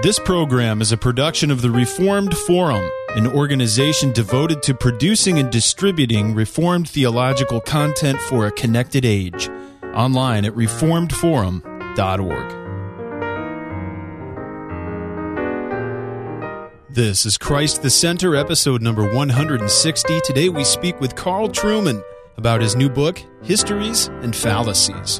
This program is a production of the Reformed Forum, an organization devoted to producing and distributing Reformed theological content for a connected age. Online at reformedforum.org. This is Christ the Center, episode number 160. Today we speak with Carl Trueman about his new book, Histories and Fallacies.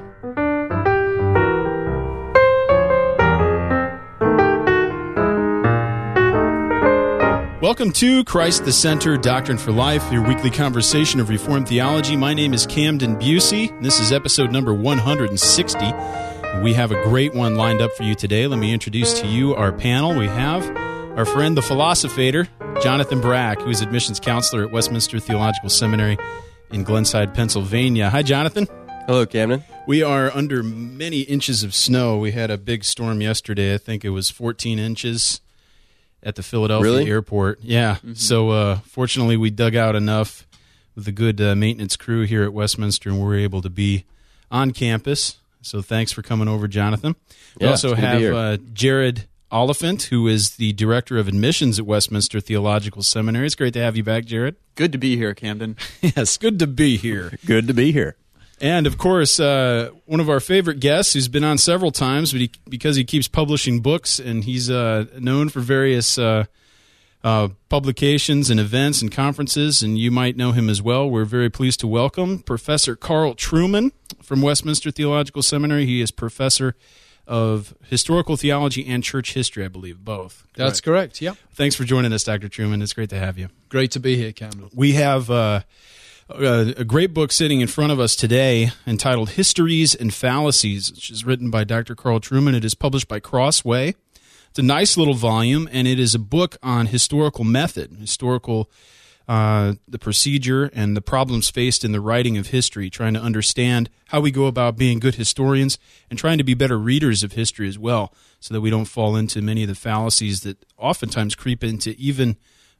Welcome to Christ the Center, Doctrine for Life, your weekly conversation of Reformed theology. My name is Camden Busey. This is episode number 160. We have a great one lined up for you today. Let me introduce to you our panel. We have our friend, the philosophator, Jonathan Brack, who is admissions counselor at Westminster Theological Seminary in Glenside, Pennsylvania. Hi, Jonathan. Hello, Camden. We are under many inches of snow. We had a big storm yesterday. I think it was 14 inches at the Philadelphia airport. Yeah. Mm-hmm. So fortunately, we dug out enough with a good maintenance crew here at Westminster, and we're able to be on campus. So thanks for coming over, Jonathan. We also have Jared Oliphant, who is the Director of Admissions at Westminster Theological Seminary. It's great to have you back, Jared. Good to be here, Camden. Yes, good to be here. Good to be here. And, of course, one of our favorite guests who's been on several times because he keeps publishing books, and he's known for various publications and events and conferences, and you might know him as well. We're very pleased to welcome Professor Carl Trueman from Westminster Theological Seminary. He is Professor of Historical Theology and Church History, I believe, both. That's correct, yeah. Thanks for joining us, Dr. Trueman. It's great to have you. Great to be here, Camden. We have a great book sitting in front of us today entitled Histories and Fallacies, which is written by Dr. Carl Trueman. It is published by Crossway. It's a nice little volume, and it is a book on historical method, the procedure and the problems faced in the writing of history, trying to understand how we go about being good historians and trying to be better readers of history as well, so that we don't fall into many of the fallacies that oftentimes creep into even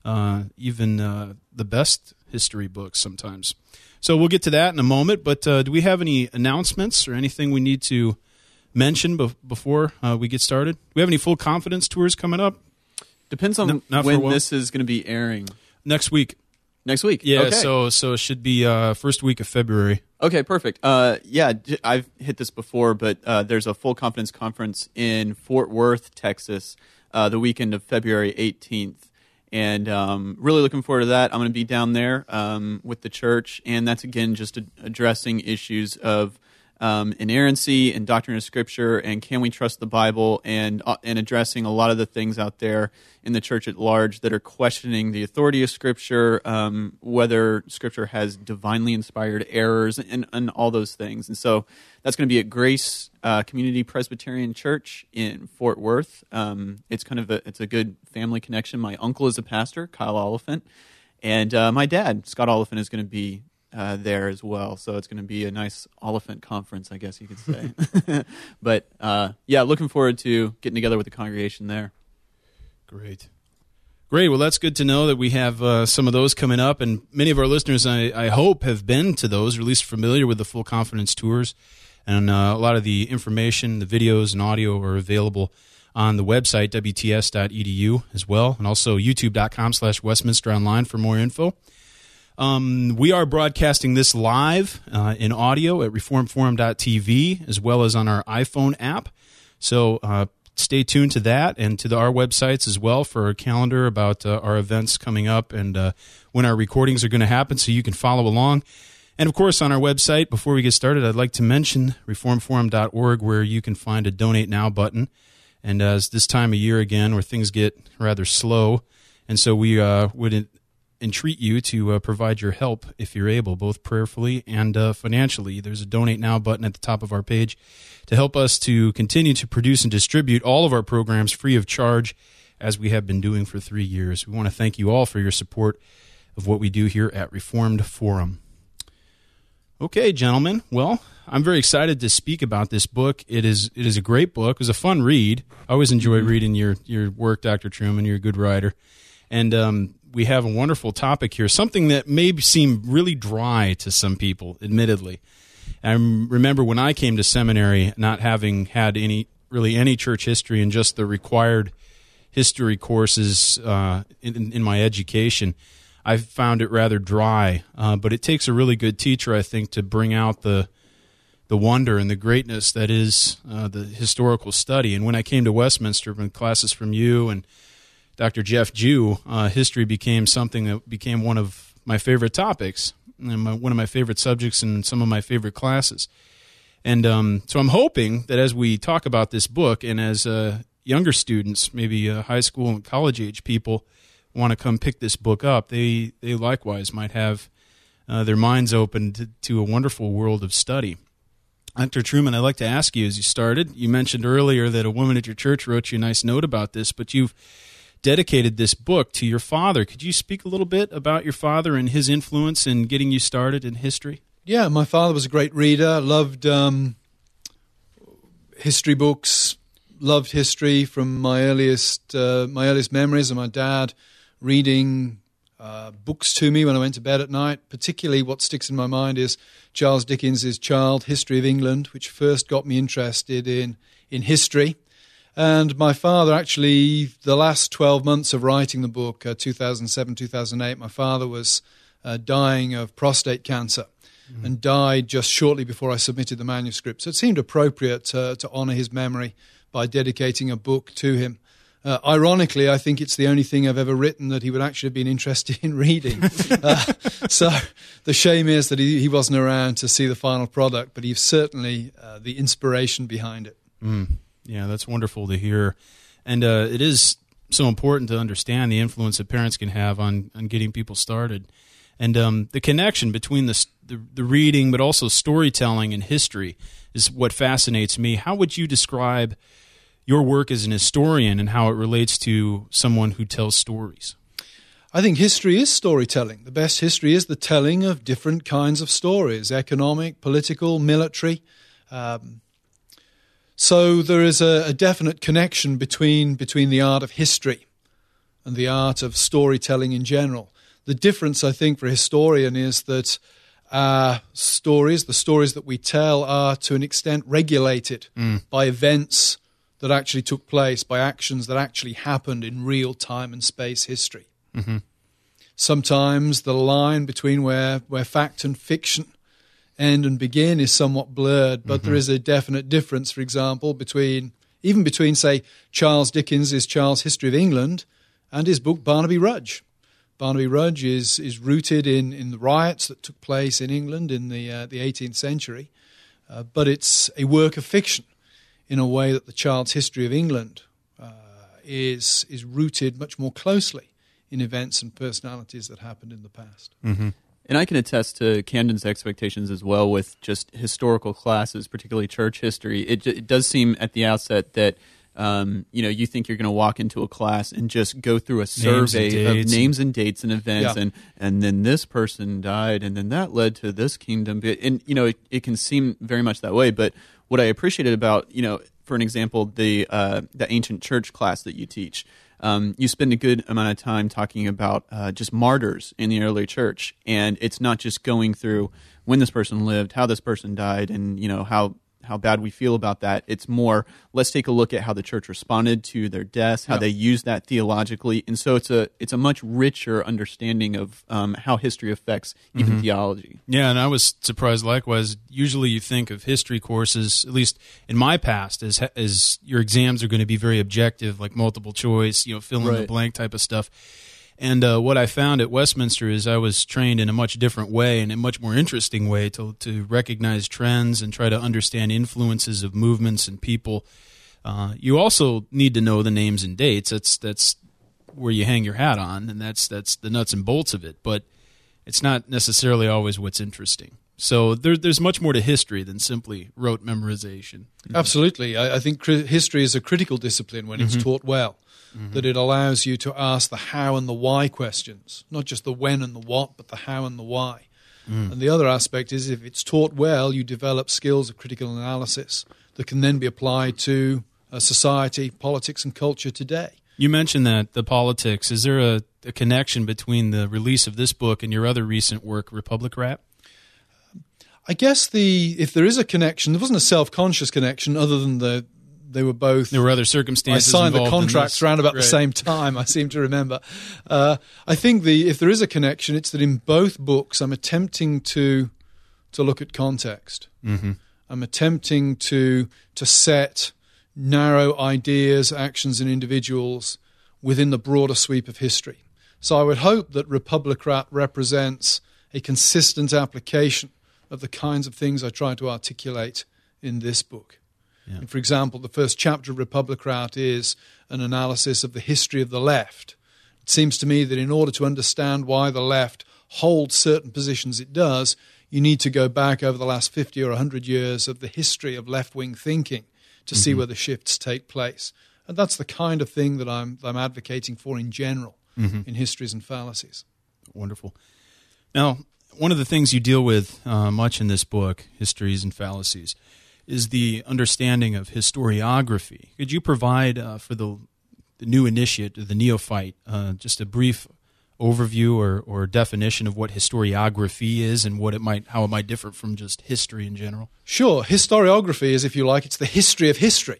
the best history books sometimes. So we'll get to that in a moment, but do we have any announcements or anything we need to mention before we get started? Do we have any full confidence tours coming up? Depends on when this is going to be airing. Next week. Next week? Yeah, okay. So it should be first week of February. Okay, perfect. I've hit this before, but there's a full confidence conference in Fort Worth, Texas, the weekend of February 18th. And really looking forward to that. I'm going to be down there with the church, and that's, again, just addressing issues of inerrancy and doctrine of Scripture, and can we trust the Bible, and addressing a lot of the things out there in the church at large that are questioning the authority of Scripture, whether Scripture has divinely inspired errors, and all those things. And so that's going to be at Grace Community Presbyterian Church in Fort Worth. It's a good family connection. My uncle is a pastor, Kyle Oliphant, and my dad, Scott Oliphant, is going to be there as well. So it's going to be a nice Oliphant conference, I guess you could say. But looking forward to getting together with the congregation there. Great. Well, that's good to know that we have some of those coming up, and many of our listeners, I hope, have been to those, or at least familiar with the full confidence tours. And a lot of the information, the videos and audio are available on the website, wts.edu as well, and also youtube.com/Westminster Online for more info. We are broadcasting this live in audio at reformedforum.tv as well as on our iPhone app. So stay tuned to that and to our websites as well for our calendar about our events coming up and when our recordings are going to happen, so you can follow along. And, of course, on our website, before we get started, I'd like to mention reformedforum.org, where you can find a Donate Now button. And as this time of year, again, where things get rather slow, and so we would entreat you to provide your help if you're able, both prayerfully and financially. There's a Donate Now button at the top of our page to help us to continue to produce and distribute all of our programs free of charge, as we have been doing for 3 years. We want to thank you all for your support of what we do here at Reformed Forum. Okay, gentlemen. Well, I'm very excited to speak about this book. It is a great book. It was a fun read. I always enjoy reading your work, Dr. Trueman. You're a good writer. And we have a wonderful topic here, something that may seem really dry to some people, admittedly. I remember when I came to seminary, not having had any church history and just the required history courses in my education, I found it rather dry. But it takes a really good teacher, I think, to bring out the wonder and the greatness that is the historical study. And when I came to Westminster, from classes from you and Dr. Jeff Jew, history became something that became one of my favorite topics and one of my favorite subjects in some of my favorite classes. And so I'm hoping that as we talk about this book and as younger students, maybe high school and college age people, want to come pick this book up, they likewise might have their minds opened to a wonderful world of study. Dr. Truman, I'd like to ask you, as you started, you mentioned earlier that a woman at your church wrote you a nice note about this, but you've dedicated this book to your father. Could you speak a little bit about your father and his influence in getting you started in history? Yeah, my father was a great reader, loved history books, loved history from my earliest memories of my dad reading books to me when I went to bed at night. Particularly what sticks in my mind is Charles Dickens' Child, History of England, which first got me interested in history. And my father, actually, the last 12 months of writing the book, 2007, 2008, my father was dying of prostate cancer and died just shortly before I submitted the manuscript. So it seemed appropriate to honor his memory by dedicating a book to him. Ironically, I think it's the only thing I've ever written that he would actually have been interested in reading. So the shame is that he wasn't around to see the final product, but he's certainly the inspiration behind it. Yeah, that's wonderful to hear. And it is so important to understand the influence that parents can have on getting people started. And the connection between the reading, but also storytelling and history is what fascinates me. How would you describe your work as an historian and how it relates to someone who tells stories? I think history is storytelling. The best history is the telling of different kinds of stories, economic, political, military. So there is a definite connection between the art of history and the art of storytelling in general. The difference, I think, for a historian is that the stories that we tell are to an extent regulated by events that actually took place, by actions that actually happened in real time and space history. Mm-hmm. Sometimes the line between where fact and fiction end and begin is somewhat blurred, but there is a definite difference, for example, between, say, Charles Dickens' Charles History of England and his book Barnaby Rudge. Barnaby Rudge is rooted in the riots that took place in England in the 18th century, but it's a work of fiction in a way that the Child's History of England is rooted much more closely in events and personalities that happened in the past. Mm-hmm. And I can attest to Camden's expectations as well with just historical classes, particularly church history. It does seem at the outset that you think you're going to walk into a class and just go through a survey of names and dates and events, and then this person died, and then that led to this kingdom. And it can seem very much that way. But what I appreciated about, for an example, the ancient church class that you teach. You spend a good amount of time talking about just martyrs in the early church, and it's not just going through when this person lived, how this person died, and how bad we feel about that. It's more, let's take a look at how the church responded to their deaths, how they used that theologically, and so it's a much richer understanding of how history affects even theology. Yeah, and I was surprised likewise. Usually you think of history courses, at least in my past, as your exams are going to be very objective, like multiple choice, fill in the blank type of stuff. And what I found at Westminster is I was trained in a much different way and a much more interesting way to recognize trends and try to understand influences of movements and people. You also need to know the names and dates. That's where you hang your hat on, and that's the nuts and bolts of it. But it's not necessarily always what's interesting. So there's much more to history than simply rote memorization. Absolutely. I think history is a critical discipline when it's taught well. That it allows you to ask the how and the why questions, not just the when and the what, but the how and the why. And the other aspect is if it's taught well, you develop skills of critical analysis that can then be applied to society, politics, and culture today. You mentioned that, the politics. Is there a connection between the release of this book and your other recent work, Republic Rap? I guess if there is a connection, there wasn't a self-conscious connection other than the they were both. There were other I circumstances. signed the involved in contracts this. around about the Right. same time, I seem to remember. I think if there is a connection, it's that in both books I'm attempting to look at context. Mm-hmm. I'm attempting to set narrow ideas, actions, and individuals within the broader sweep of history. So I would hope that Republicrat represents a consistent application of the kinds of things I try to articulate in this book. Yeah. And for example, the first chapter of Republicrat is an analysis of the history of the left. It seems to me that in order to understand why the left holds certain positions it does, you need to go back over the last 50 or 100 years of the history of left-wing thinking to see where the shifts take place. And that's the kind of thing that I'm advocating for in general in Histories and Fallacies. Wonderful. Now, one of the things you deal with much in this book, Histories and Fallacies, is the understanding of historiography. Could you provide for the new initiate, the neophyte, just a brief overview or definition of what historiography is and how it might differ from just history in general? Sure. Historiography is, if you like, it's the history of history.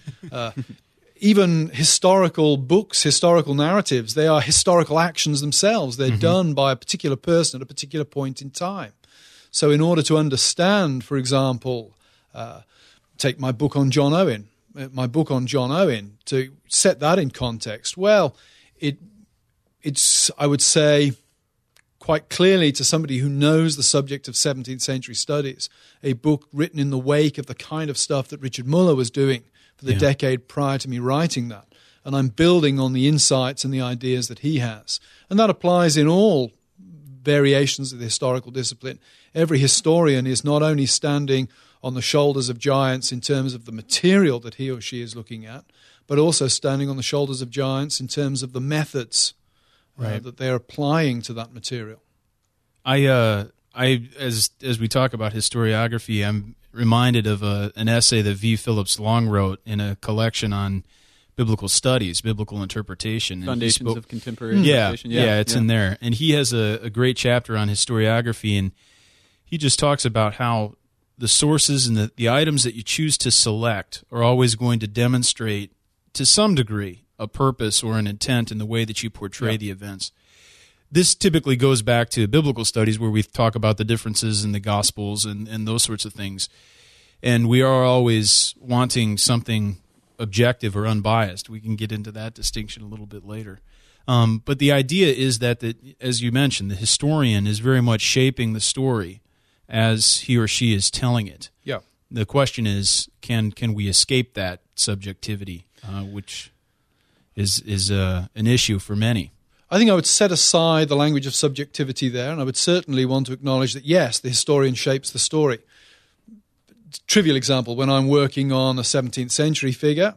Even historical books, historical narratives, they are historical actions themselves. They're done by a particular person at a particular point in time. So in order to understand, for example, take my book on John Owen, to set that in context, well, it's, I would say, quite clearly to somebody who knows the subject of 17th century studies, a book written in the wake of the kind of stuff that Richard Muller was doing for the decade prior to me writing that. And I'm building on the insights and the ideas that he has. And that applies in all variations of the historical discipline. Every historian is not only standing on the shoulders of giants in terms of the material that he or she is looking at, but also standing on the shoulders of giants in terms of the methods that they're applying to that material. As we talk about historiography, I'm reminded of an essay that V. Phillips Long wrote in a collection on biblical studies, biblical interpretation. And Foundations of Contemporary Interpretation. Yeah, it's in there. And he has a great chapter on historiography, and he just talks about how the sources and the items that you choose to select are always going to demonstrate, to some degree, a purpose or an intent in the way that you portray the events. This typically goes back to biblical studies where we talk about the differences in the Gospels and those sorts of things. And we are always wanting something objective or unbiased. We can get into that distinction a little bit later. But the idea is that, as you mentioned, the historian is very much shaping the story as he or she is telling it. Yeah. The question is, can we escape that subjectivity, which is an issue for many? I think I would set aside the language of subjectivity there, and I would certainly want to acknowledge that, yes, the historian shapes the story. Trivial example, when I'm working on a 17th century figure,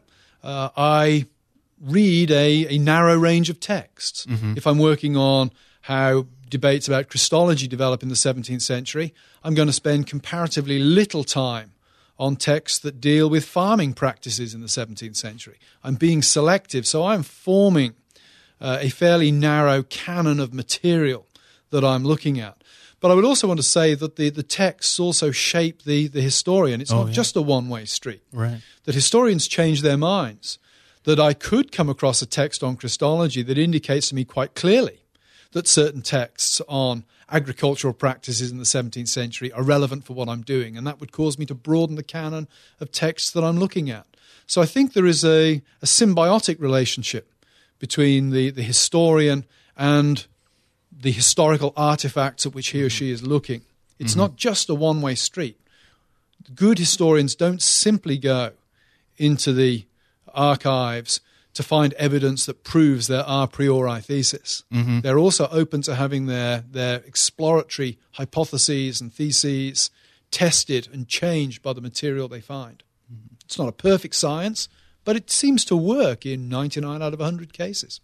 I read a narrow range of texts. If I'm working on how debates about Christology develop in the 17th century, I'm going to spend comparatively little time on texts that deal with farming practices in the 17th century. I'm being selective, so I'm forming a fairly narrow canon of material that I'm looking at. But I would also want to say that the texts also shape the historian. It's not just a one-way street. Right. That historians change their minds. That I could come across a text on Christology that indicates to me quite clearly that certain texts on agricultural practices in the 17th century are relevant for what I'm doing, and that would cause me to broaden the canon of texts that I'm looking at. So I think there is a symbiotic relationship between the historian and the historical artifacts at which he or she is looking. It's not just a one-way street. Good historians don't simply go into the archives to find evidence that proves their a priori thesis. They're also open to having their exploratory hypotheses and theses tested and changed by the material they find. It's not a perfect science, but it seems to work in 99 out of 100 cases.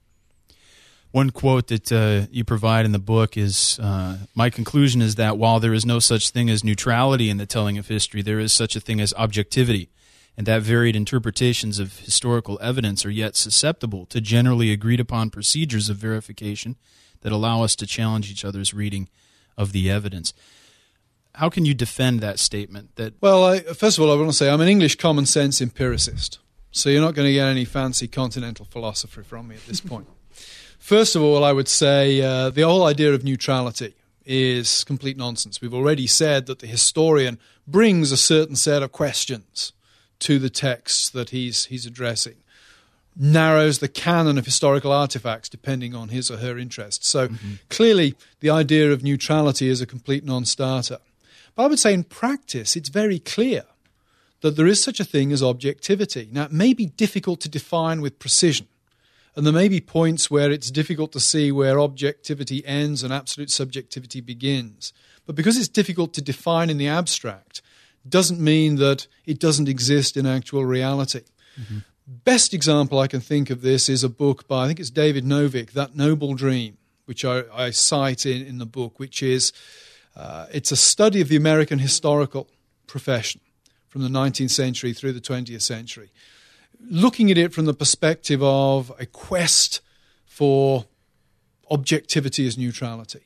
One quote that you provide in the book is, my conclusion is that while there is no such thing as neutrality in the telling of history, there is such a thing as objectivity, and that varied interpretations of historical evidence are yet susceptible to generally agreed upon procedures of verification that allow us to challenge each other's reading of the evidence. how can you defend that statement? That Well, first of all, I want to say I'm an English common sense empiricist, so you're not going to get any fancy continental philosophy from me at this point. First of all, I would say the whole idea of neutrality is complete nonsense. We've already said that the historian brings a certain set of questions to the texts that he's addressing, narrows the canon of historical artifacts depending on his or her interests. So clearly the idea of neutrality is a complete non-starter. But I would say in practice it's very clear that there is such a thing as objectivity. Now, it may be difficult to define with precision, and there may be points where it's difficult to see where objectivity ends and absolute subjectivity begins. But because it's difficult to define in the abstract, doesn't mean that it doesn't exist in actual reality. Best example I can think of this is a book by, I think it's David Novick, That Noble Dream, which I cite in the book, which is, it's a study of the American historical profession from the 19th century through the 20th century, looking at it from the perspective of a quest for objectivity as neutrality.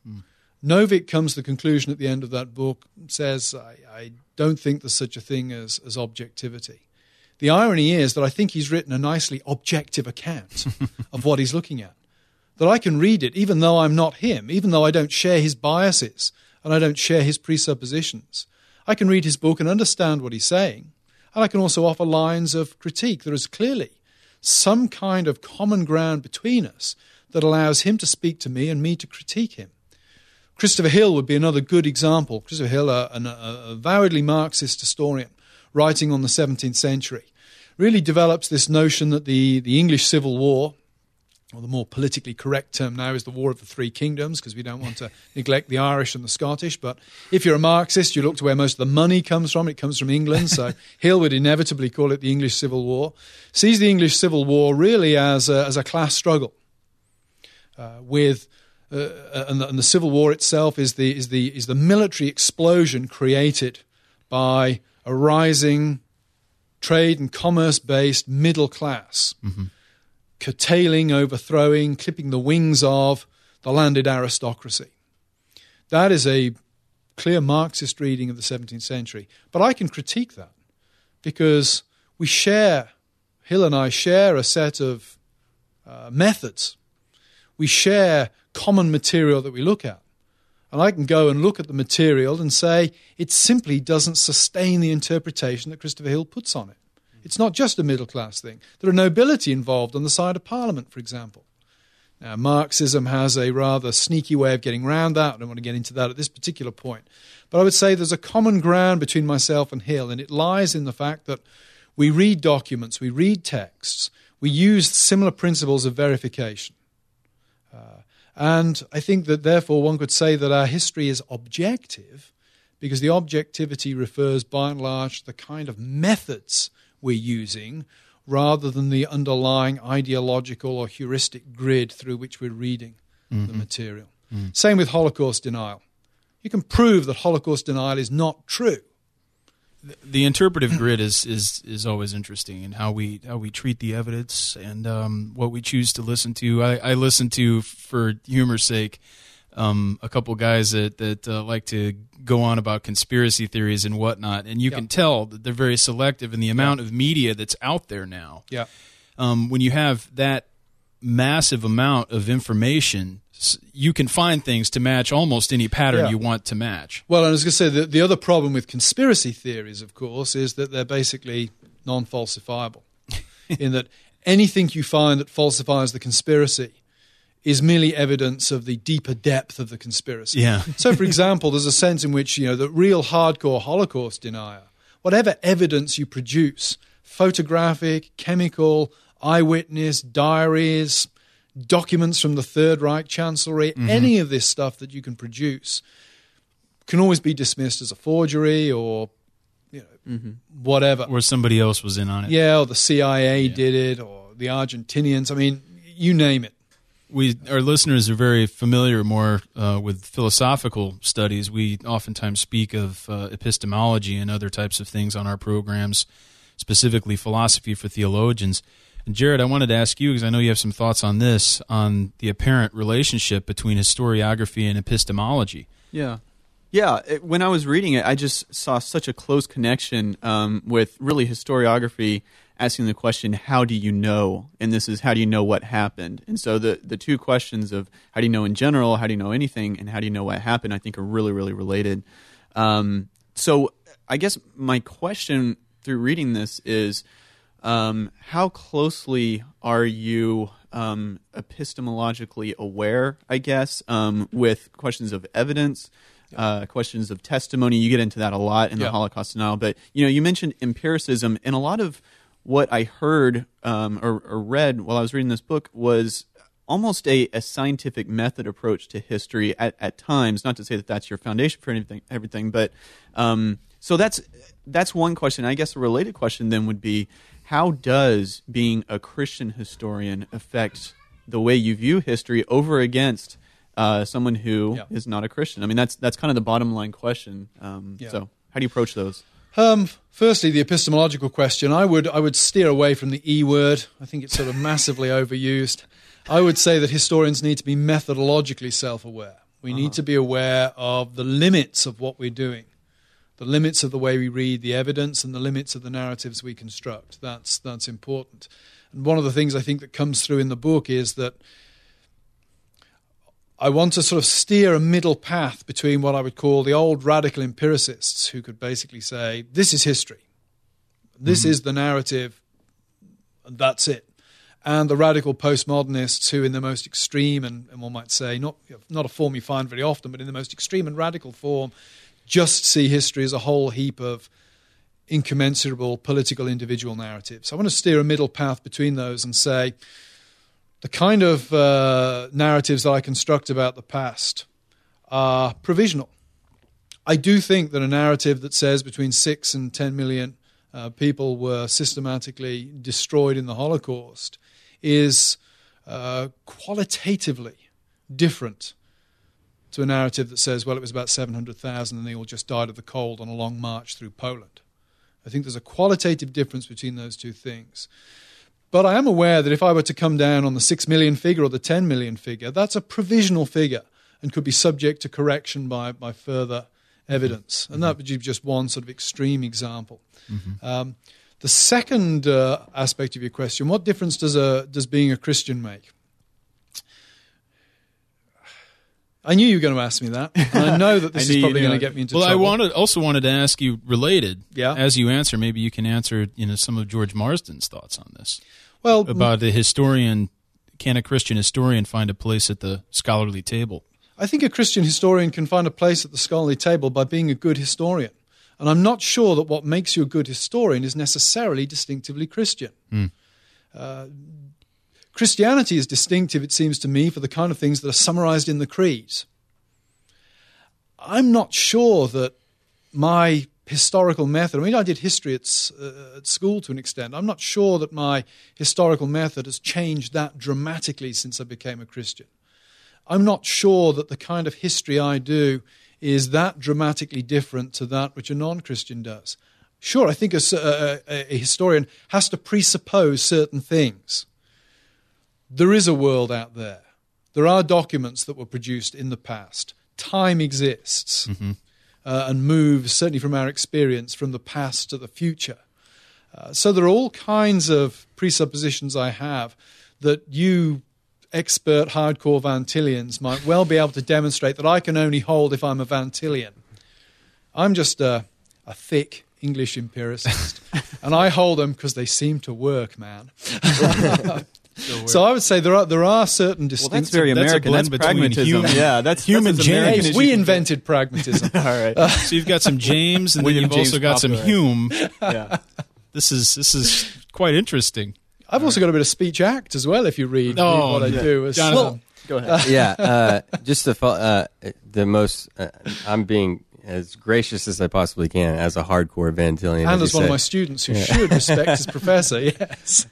Novick comes to the conclusion at the end of that book, says, I don't think there's such a thing as objectivity. The irony is that I think he's written a nicely objective account of what he's looking at, that I can read it even though I'm not him, even though I don't share his biases and I don't share his presuppositions. I can read his book and understand what he's saying, and I can also offer lines of critique. There is clearly some kind of common ground between us that allows him to speak to me and me to critique him. Christopher Hill would be another good example. Christopher Hill, a avowedly Marxist historian, writing on the 17th century, really develops this notion that the English Civil War, or the more politically correct term now is the War of the Three Kingdoms, because we don't want to neglect the Irish and the Scottish, but if you're a Marxist, you look to where most of the money comes from. It comes from England, so Hill would inevitably call it the English Civil War. Sees the English Civil War really as a class struggle, and the Civil War itself is the military explosion created by a rising trade and commerce-based middle class, curtailing, overthrowing, clipping the wings of the landed aristocracy. That is a clear Marxist reading of the 17th century. But I can critique that because Hill and I share a set of methods. We share common material that we look at. And I can go and look at the material and say it simply doesn't sustain the interpretation that Christopher Hill puts on it. It's not just a middle-class thing. There are nobility involved on the side of Parliament, for example. Now, Marxism has a rather sneaky way of getting around that. I don't want to get into that at this particular point. But I would say there's a common ground between myself and Hill, and it lies in the fact that we read documents, we read texts, we use similar principles of verification. And I think that, therefore, one could say that our history is objective because the objectivity refers, by and large, to the kind of methods we're using rather than the underlying ideological or heuristic grid through which we're reading the material. Same with Holocaust denial. You can prove that Holocaust denial is not true. The interpretive grid is always interesting, and how we treat the evidence and what we choose to listen to. I listen to, for humor's sake, a couple guys that like to go on about conspiracy theories and whatnot, and you can tell that they're very selective in the amount of media that's out there now. Yeah, when you have that massive amount of information, you can find things to match almost any pattern you want to match. Well, I was going to say that the other problem with conspiracy theories, of course, is that they're basically non-falsifiable, in that anything you find that falsifies the conspiracy is merely evidence of the deeper depth of the conspiracy. Yeah. So, for example, there's a sense in which, the real hardcore Holocaust denier, whatever evidence you produce, photographic, chemical, eyewitness, diaries, documents from the Third Reich Chancellery, any of this stuff that you can produce can always be dismissed as a forgery or whatever. Or somebody else was in on it. Yeah, or the CIA did it, or the Argentinians. I mean, you name it. Our listeners are very familiar more with philosophical studies. We oftentimes speak of epistemology and other types of things on our programs, specifically philosophy for theologians. And Jared, I wanted to ask you, because I know you have some thoughts on this, on the apparent relationship between historiography and epistemology. Yeah, Yeah, when I was reading it, I just saw such a close connection with really historiography asking the question, how do you know? And this is, how do you know what happened? And so the two questions of how do you know in general, how do you know anything, and how do you know what happened, I think are really, really related. So I guess my question through reading this is, how closely are you epistemologically aware, I guess, with questions of evidence, questions of testimony? You get into that a lot in the Holocaust denial. But, you mentioned empiricism, and a lot of what I heard or read while I was reading this book was almost a scientific method approach to history at times. Not to say that that's your foundation for everything, but so that's one question. I guess a related question then would be, how does being a Christian historian affect the way you view history over against someone who is not a Christian? I mean, that's kind of the bottom line question. So how do you approach those? Firstly, the epistemological question. I would steer away from the E word. I think it's sort of massively overused. I would say that historians need to be methodologically self-aware. We need to be aware of the limits of what we're doing, the limits of the way we read the evidence, and the limits of the narratives we construct. That's important. And one of the things I think that comes through in the book is that I want to sort of steer a middle path between what I would call the old radical empiricists, who could basically say, this is history, this is the narrative, and that's it, and the radical postmodernists who in the most extreme, and one might say, not a form you find very often, but in the most extreme and radical form, just see history as a whole heap of incommensurable political individual narratives. I want to steer a middle path between those and say, the kind of narratives that I construct about the past are provisional. I do think that a narrative that says between 6 and 10 million people were systematically destroyed in the Holocaust is qualitatively different to a narrative that says, well, it was about 700,000 and they all just died of the cold on a long march through Poland. I think there's a qualitative difference between those two things. But I am aware that if I were to come down on the 6 million figure or the 10 million figure, that's a provisional figure and could be subject to correction by further evidence. And that would be just one sort of extreme example. The second aspect of your question, what difference does being a Christian make? I knew you were going to ask me that, and I know that this is probably going to get me into trouble. I also wanted to ask you, related, as you answer, maybe you can answer some of George Marsden's thoughts on this. Well, about the historian, can a Christian historian find a place at the scholarly table? I think a Christian historian can find a place at the scholarly table by being a good historian. And I'm not sure that what makes you a good historian is necessarily distinctively Christian. Christianity is distinctive, it seems to me, for the kind of things that are summarized in the creeds. I'm not sure that my historical method, I did history at school to an extent. I'm not sure that my historical method has changed that dramatically since I became a Christian. I'm not sure that the kind of history I do is that dramatically different to that which a non-Christian does. Sure, I think a historian has to presuppose certain things. There is a world out there. There are documents that were produced in the past. Time exists and moves, certainly from our experience, from the past to the future. So there are all kinds of presuppositions I have that you expert hardcore Van Tillians might well be able to demonstrate that I can only hold if I'm a Van Tillian. I'm just a thick English empiricist, and I hold them because they seem to work, man. So I would say there are certain distinctions. Well, that's very American. That's pragmatism. That's human James. We invented pragmatism. All right. So you've got some James, and then you've also got some Hume. Yeah. This is quite interesting. I've also got a bit of speech act as well. If you read what I do, Jonathan, go ahead. Just to follow, I'm being as gracious as I possibly can as a hardcore Van Tillian. And as one of my students who should respect his professor. Yes.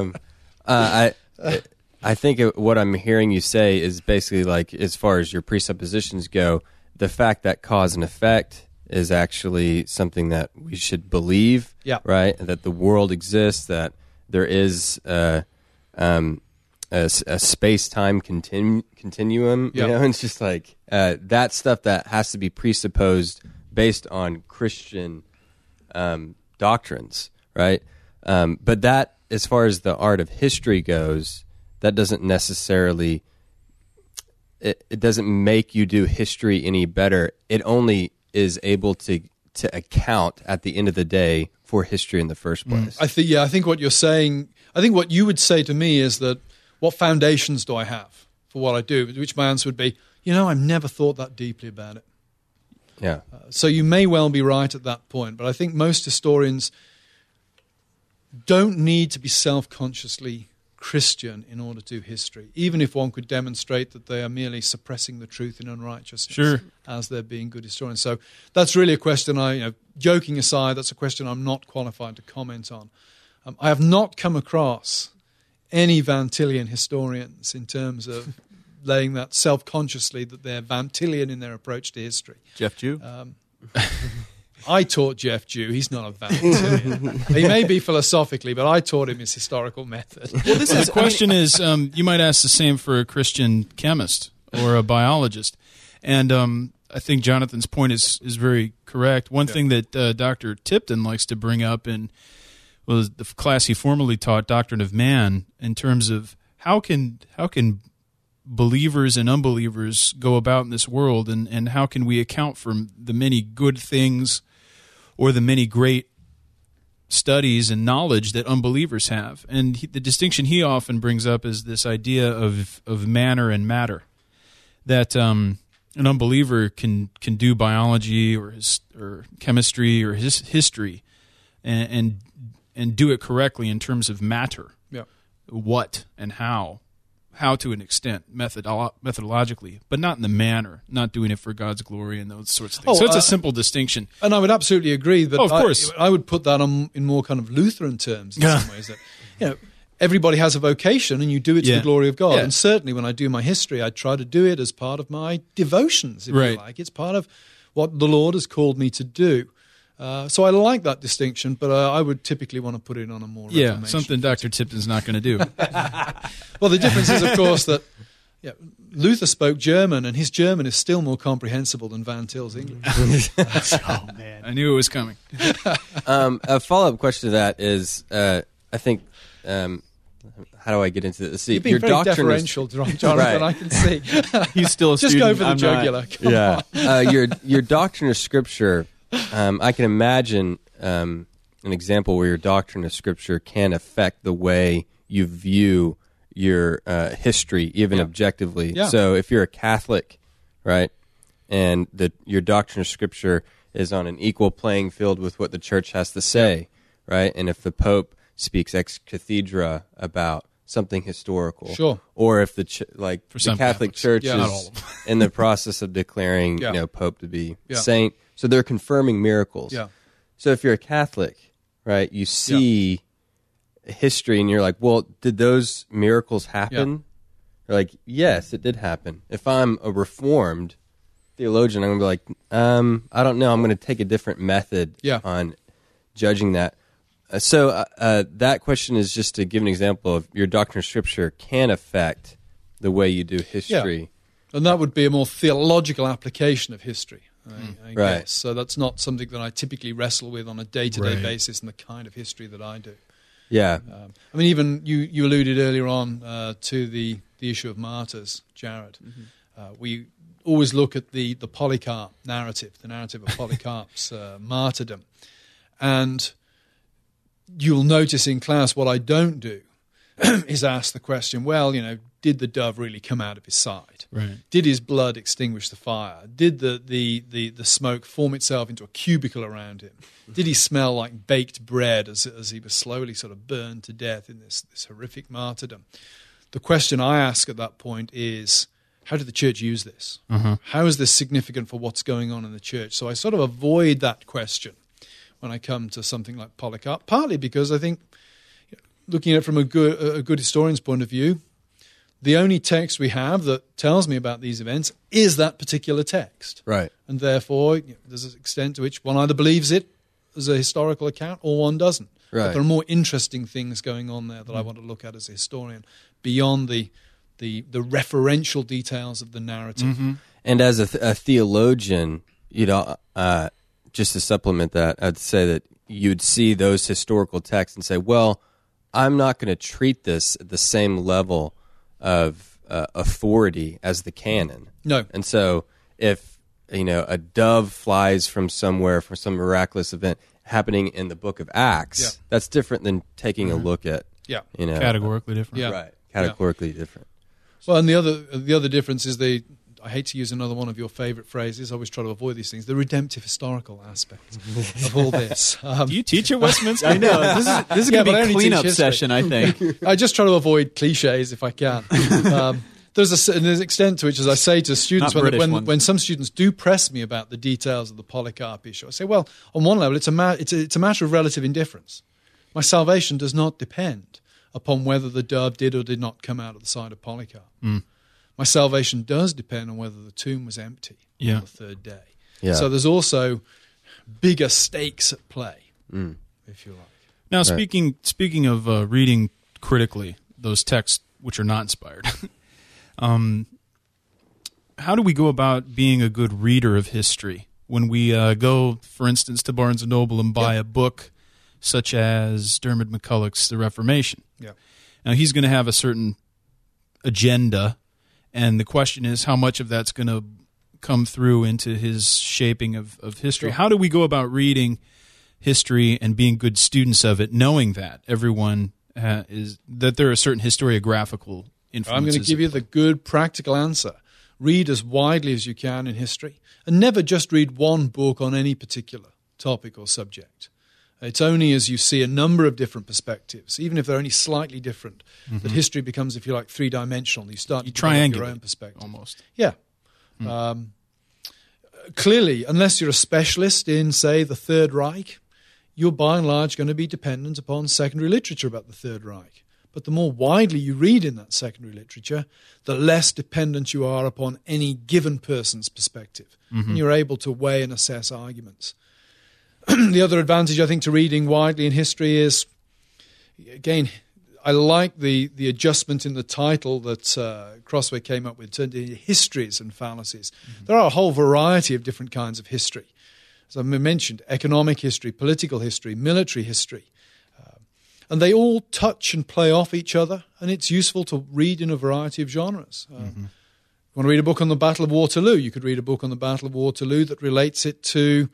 I think what I'm hearing you say is basically like, as far as your presuppositions go, the fact that cause and effect is actually something that we should believe, right? That the world exists, that there is a space-time continuum. Yeah. You know, it's just like that stuff that has to be presupposed based on Christian doctrines, right? But that, as far as the art of history goes, that doesn't necessarily it doesn't make you do history any better. It only is able to account at the end of the day for history in the first place. I think what you're saying, I think what you would say to me is that, what foundations do I have for what I do? Which my answer would be, I've never thought that deeply about it. Yeah. So you may well be right at that point, but I think most historians don't need to be self-consciously Christian in order to do history, even if one could demonstrate that they are merely suppressing the truth in unrighteousness as they're being good historians. So that's really a question joking aside, that's a question I'm not qualified to comment on. I have not come across any Van Tillian historians in terms of laying that self-consciously that they're Van Tillian in their approach to history. Jeff Jew? I taught Jeff Jew. He's not a Van Tillian. He may be philosophically, but I taught him his historical method. Well, the question is, you might ask the same for a Christian chemist or a biologist. And I think Jonathan's point is very correct. One thing that Dr. Tipton likes to bring up in the class he formerly taught, Doctrine of Man, in terms of how can believers and unbelievers go about in this world, and how can we account for the many good things or the many great studies and knowledge that unbelievers have. And the distinction he often brings up is this idea of manner and matter, that an unbeliever can do biology or chemistry or history and do it correctly in terms of matter, what and how to an extent, methodologically, but not in the manner, not doing it for God's glory and those sorts of things. So it's a simple distinction. And I would absolutely agree, but of course. I would put that in more kind of Lutheran terms in some ways. That everybody has a vocation, and you do it to the glory of God. Yeah. And certainly when I do my history, I try to do it as part of my devotions, if you like. It's part of what the Lord has called me to do. So I like that distinction, but I would typically want to put it on a more Reformation. Something Dr. Tipton's not going to do. Well, the difference is, of course, that Luther spoke German, and his German is still more comprehensible than Van Til's English. Oh, man. I knew it was coming. A follow-up question to that is, I think, how do I get into this? See, You're being very deferential, Jonathan, right. I can see. He's still a Just student. go for the jugular. Come on. Your doctrine of Scripture, I can imagine an example where your doctrine of Scripture can affect the way you view your history, even objectively. Yeah. So if you're a Catholic, right, and your doctrine of Scripture is on an equal playing field with what the Church has to say, right, and if the Pope speaks ex cathedra about something historical, sure, or if the Catholic Church is in the process of declaring Pope to be saint, so they're confirming miracles. Yeah. So if you're a Catholic, right, you see history and you're like, well, did those miracles happen? You're like, yes, it did happen. If I'm a Reformed theologian, I'm going to be like, I don't know. I'm going to take a different method on judging that. So that question is just to give an example of your doctrine of Scripture can affect the way you do history. Yeah. And that would be a more theological application of history, I guess. Right. So that's not something that I typically wrestle with on a day-to-day basis in the kind of history that I do. Yeah. I mean, even you alluded earlier on to the issue of martyrs, Jared. Mm-hmm. We always look at the Polycarp narrative, the narrative of Polycarp's martyrdom. And you'll notice in class what I don't do is ask the question, well, did the dove really come out of his side? Right. Did his blood extinguish the fire? Did the smoke form itself into a cubicle around him? Did he smell like baked bread as he was slowly sort of burned to death in this horrific martyrdom? The question I ask at that point is, how did the church use this? Uh-huh. How is this significant for what's going on in the church? So I sort of avoid that question when I come to something like Polycarp, partly because I think, looking at it from a good historian's point of view, the only text we have that tells me about these events is that particular text. Right. And therefore, there's an extent to which one either believes it as a historical account or one doesn't. Right. But there are more interesting things going on there that I want to look at as a historian beyond the referential details of the narrative. And as a theologian, just to supplement that, I'd say that you'd see those historical texts and say, well, I'm not going to treat this at the same level of authority as the canon. No. And so if, a dove flies from somewhere for some miraculous event happening in the book of Acts, that's different than taking a look at, categorically different. Yeah. Right, categorically different. Well, and the other difference is I hate to use another one of your favorite phrases. I always try to avoid these things. The redemptive historical aspect of all this. Do you teach at Westminster? I know. This is going to be a cleanup history. session, I think. I just try to avoid cliches if I can. There's an extent to which, as I say to students, when some students do press me about the details of the Polycarp issue, I say, well, on one level, it's a matter of relative indifference. My salvation does not depend upon whether the dove did or did not come out of the side of Polycarp. My salvation does depend on whether the tomb was empty on the third day. Yeah. So there's also bigger stakes at play, if you like. Now, speaking of reading critically those texts which are not inspired, how do we go about being a good reader of history when we go, for instance, to Barnes & Noble and buy a book such as Dermot McCulloch's The Reformation? Yeah. Now, he's going to have a certain agenda, and the question is how much of that's going to come through into his shaping of history. Sure. How do we go about reading history and being good students of it, knowing that everyone that there are certain historiographical influences? I'm going to give you the good practical answer. Read as widely as you can in history, and never just read one book on any particular topic or subject. It's only as you see a number of different perspectives, even if they're only slightly different, that history becomes, if you like, three-dimensional. You start to develop your own perspective. Almost. Yeah. Clearly, unless you're a specialist in, say, the Third Reich, you're by and large going to be dependent upon secondary literature about the Third Reich. But the more widely you read in that secondary literature, the less dependent you are upon any given person's perspective. And you're able to weigh and assess arguments. The other advantage, I think, to reading widely in history is, again, I like the adjustment in the title that Crossway came up with, turned into histories and fallacies. There are a whole variety of different kinds of history. As I mentioned, economic history, political history, military history. And they all touch and play off each other, and it's useful to read in a variety of genres. You want to read a book on the Battle of Waterloo, you could read a book on the Battle of Waterloo that relates it to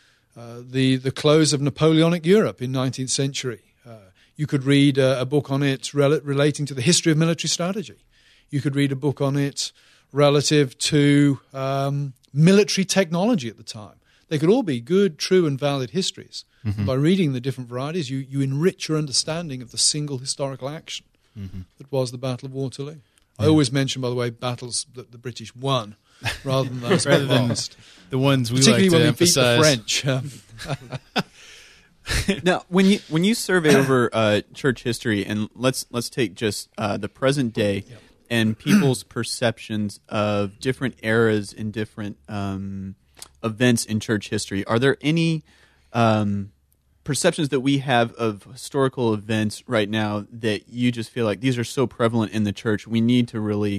the close of Napoleonic Europe in 19th century. You could read a book on it relating to the history of military strategy. You could read a book on it relative to military technology at the time. They could all be good, true, and valid histories. By reading the different varieties, you enrich your understanding of the single historical action that was the Battle of Waterloo. I always mention, by the way, battles that the British won rather than those rather than lost. The ones we Particularly like to when we emphasize. beat the French. Now, when you survey over church history, and let's take just the present day and people's perceptions of different eras and different events in church history, are there any perceptions that we have of historical events right now that you just feel like these are so prevalent in the church, we need to really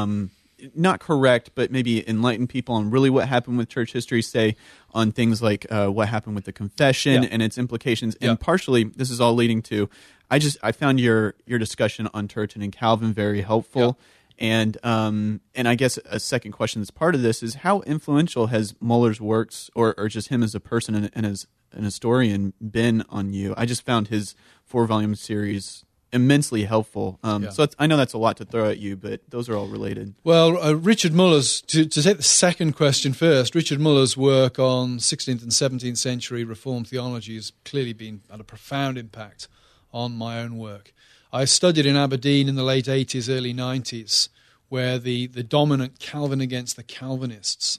not correct, but maybe enlighten people on really what happened with church history, say on things like what happened with the confession and its implications. And partially, this is all leading to, I found your discussion on Turretin and Calvin very helpful. And I guess a second question that's part of this is how influential has Muller's works, or just him as a person and as an historian, been on you? I just found his 4-volume series immensely helpful. So I know that's a lot to throw at you, but those are all related. Well, Richard Muller's, to take the second question first, Richard Muller's work on 16th and 17th century Reformed theology has clearly had a profound impact on my own work. I studied in Aberdeen in the late 80s, early 90s, where the dominant Calvin against the Calvinists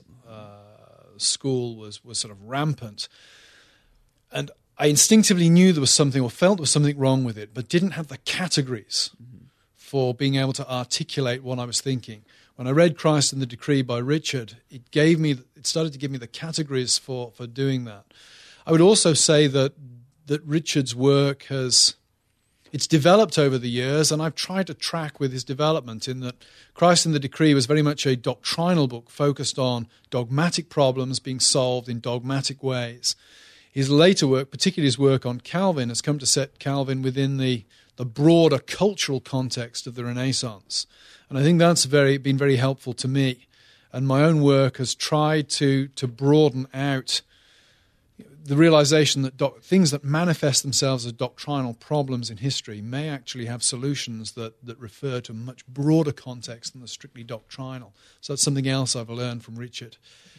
school was sort of rampant. And I instinctively knew there was something, or felt there was something wrong with it, but didn't have the categories for being able to articulate what I was thinking. When I read Christ and the Decree by Richard, it started to give me the categories for doing that. I would also say that Richard's work has it's developed over the years, and I've tried to track with his development in that Christ in the Decree was very much a doctrinal book focused on dogmatic problems being solved in dogmatic ways. His later work, particularly his work on Calvin, has come to set Calvin within the broader cultural context of the Renaissance. And I think that's been very helpful to me. And my own work has tried to broaden out the realization that things that manifest themselves as doctrinal problems in history may actually have solutions that refer to a much broader context than the strictly doctrinal. So that's something else I've learned from Richard.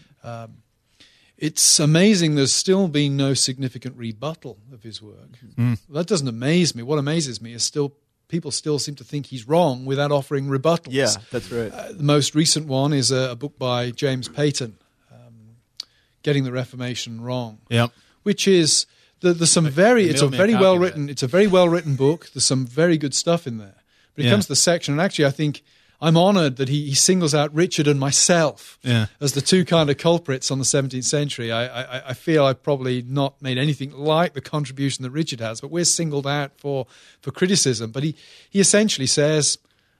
It's amazing there's still been no significant rebuttal of his work. That doesn't amaze me. What amazes me is people still seem to think he's wrong without offering rebuttals. Yeah, that's right. The most recent one is a book by James Peyton, Getting the Reformation Wrong. Yep. Which is it's a very well written book. There's some very good stuff in there. But it comes to the section, and actually I think I'm honored that he singles out Richard and myself as the two kind of culprits on the 17th century. I feel I've probably not made anything like the contribution that Richard has, but we're singled out for criticism. But he essentially says,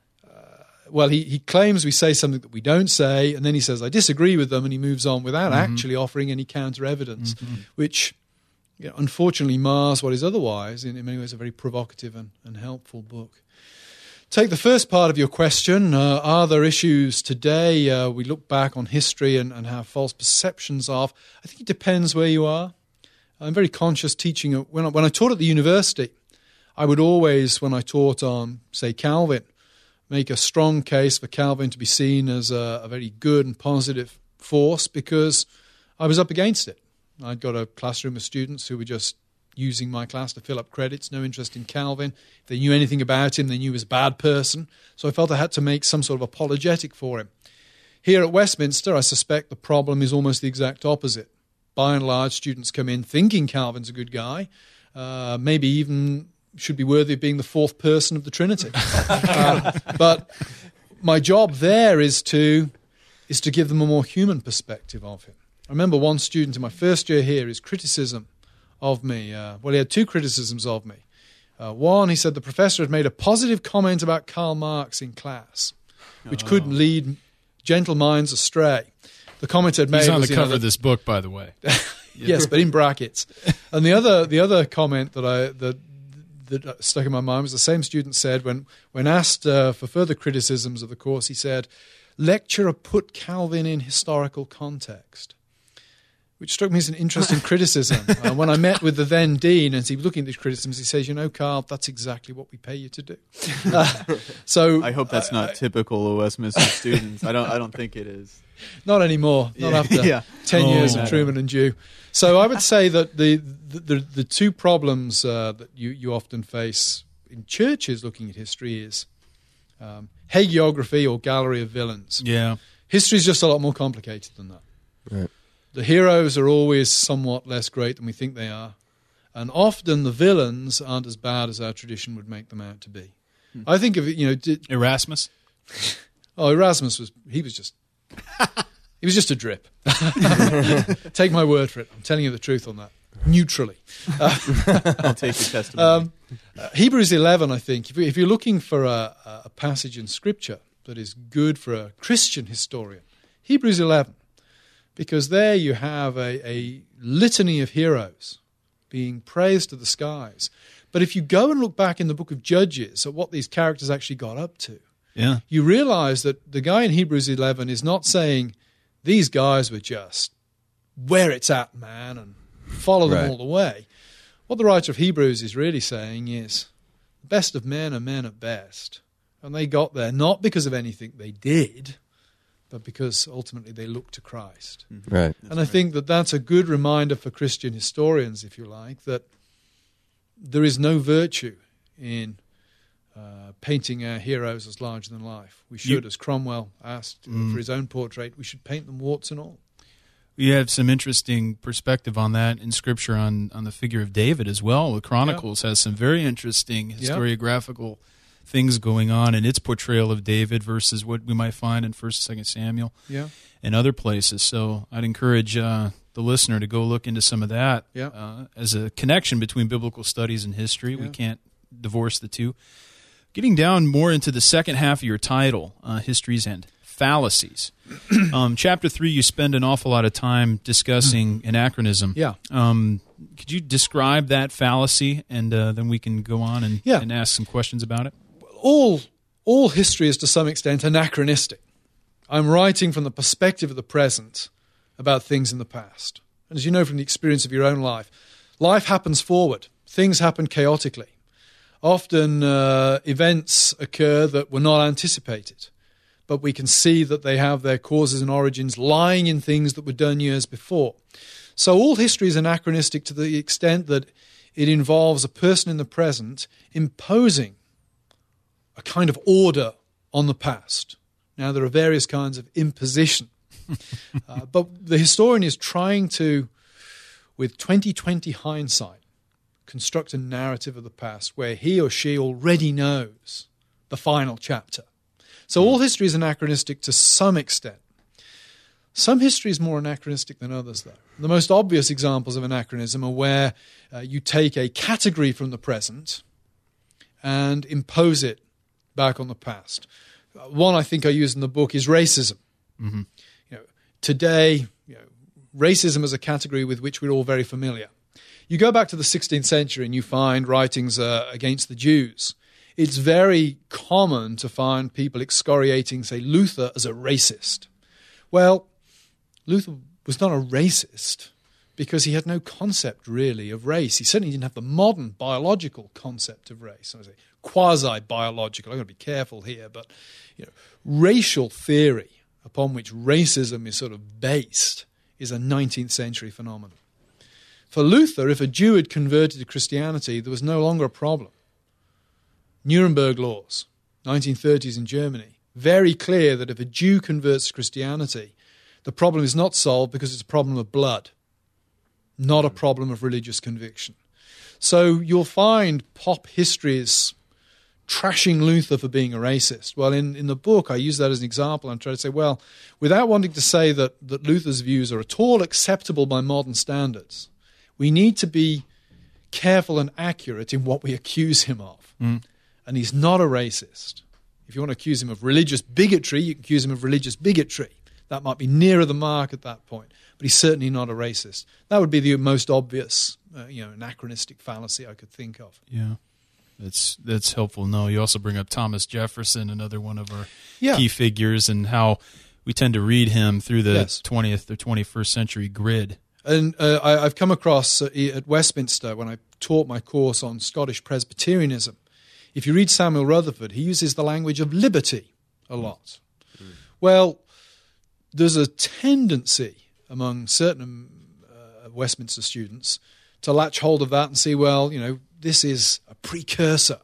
he claims we say something that we don't say, and then he says, I disagree with them, and he moves on without actually offering any counter-evidence, which unfortunately mars what is otherwise, in many ways, a very provocative and helpful book. Take the first part of your question. Are there issues today? We look back on history and have false perceptions of. I think it depends where you are. I'm very conscious teaching. When I taught at the university, I would always, when I taught on, say, Calvin, make a strong case for Calvin to be seen as a very good and positive force because I was up against it. I'd got a classroom of students who were just using my class to fill up credits, no interest in Calvin. If they knew anything about him, they knew he was a bad person. So I felt I had to make some sort of apologetic for him. Here at Westminster, I suspect the problem is almost the exact opposite. By and large, students come in thinking Calvin's a good guy, maybe even should be worthy of being the fourth person of the Trinity. But my job there is to give them a more human perspective of him. I remember one student in my first year here, his criticism of me. He had two criticisms of me. One, he said the professor had made a positive comment about Karl Marx in class, which could lead gentle minds astray. The comment had made He's on was, the cover of this book, by the way. Yes, but in brackets. And the other comment that stuck in my mind was the same student said when asked for further criticisms of the course, he said, lecturer put Calvin in historical context, which struck me as an interesting criticism. When I met with the then dean and he was looking at these criticisms, he says, Carl, that's exactly what we pay you to do. So I hope that's not typical of Westminster students. I don't think it is. Not anymore. Not after 10 years of Truman and Dew. So I would say that the two problems that you often face in churches looking at history is hagiography or gallery of villains. Yeah. History is just a lot more complicated than that. Right. The heroes are always somewhat less great than we think they are. And often the villains aren't as bad as our tradition would make them out to be. I think of Erasmus? Erasmus was just a drip. Take my word for it. I'm telling you the truth on that. Neutrally. I'll take your testimony. Hebrews 11, I think, if you're looking for a passage in Scripture that is good for a Christian historian, Hebrews 11. Because there you have a litany of heroes being praised to the skies. But if you go and look back in the book of Judges at what these characters actually got up to, you realize that the guy in Hebrews 11 is not saying these guys were just where it's at, man, and follow them all the way. What the writer of Hebrews is really saying is the best of men are men at best. And they got there not because of anything they did, but because ultimately they look to Christ. Right. And I think that that's a good reminder for Christian historians, if you like, that there is no virtue in painting our heroes as larger than life. We should, as Cromwell asked for his own portrait, we should paint them warts and all. We have some interesting perspective on that in Scripture on the figure of David as well. The Chronicles has some very interesting historiographical things going on in its portrayal of David versus what we might find in 1st and 2nd Samuel and other places. So I'd encourage the listener to go look into some of that as a connection between biblical studies and history. We can't divorce the two. Getting down more into the second half of your title, Histories and Fallacies. Chapter 3, you spend an awful lot of time discussing anachronism. Yeah. Could you describe that fallacy, and then we can go on and ask some questions about it? All history is to some extent anachronistic. I'm writing from the perspective of the present about things in the past. And as you know from the experience of your own life, life happens forward. Things happen chaotically. Often events occur that were not anticipated, but we can see that they have their causes and origins lying in things that were done years before. So all history is anachronistic to the extent that it involves a person in the present imposing a kind of order on the past. Now, there are various kinds of imposition, but the historian is trying to, with 20/20 hindsight, construct a narrative of the past where he or she already knows the final chapter. So all history is anachronistic to some extent. Some history is more anachronistic than others, though. The most obvious examples of anachronism are where you take a category from the present and impose it back on the past. One I think I use in the book is racism. Mm-hmm. Today, racism is a category with which we're all very familiar. You go back to the 16th century and you find writings against the Jews. It's very common to find people excoriating, say, Luther as a racist. Well, Luther was not a racist because he had no concept, really, of race. He certainly didn't have the modern biological concept of race. I say quasi-biological. I've got to be careful here, but racial theory upon which racism is sort of based is a 19th century phenomenon. For Luther, if a Jew had converted to Christianity, there was no longer a problem. Nuremberg laws, 1930s in Germany, very clear that if a Jew converts to Christianity, the problem is not solved because it's a problem of blood, not a problem of religious conviction. So you'll find pop histories trashing Luther for being a racist. Well, in the book, I use that as an example. I'm trying to say, well, without wanting to say that Luther's views are at all acceptable by modern standards, we need to be careful and accurate in what we accuse him of. Mm. And he's not a racist. If you want to accuse him of religious bigotry, you can accuse him of religious bigotry. That might be nearer the mark at that point. But he's certainly not a racist. That would be the most obvious anachronistic fallacy I could think of. Yeah. That's helpful. No, you also bring up Thomas Jefferson, another one of our key figures, and how we tend to read him through the 20th or 21st century grid. And I've come across at Westminster when I taught my course on Scottish Presbyterianism. If you read Samuel Rutherford, he uses the language of liberty a lot. Mm. Well, there's a tendency among certain Westminster students to latch hold of that and see, well, this is a precursor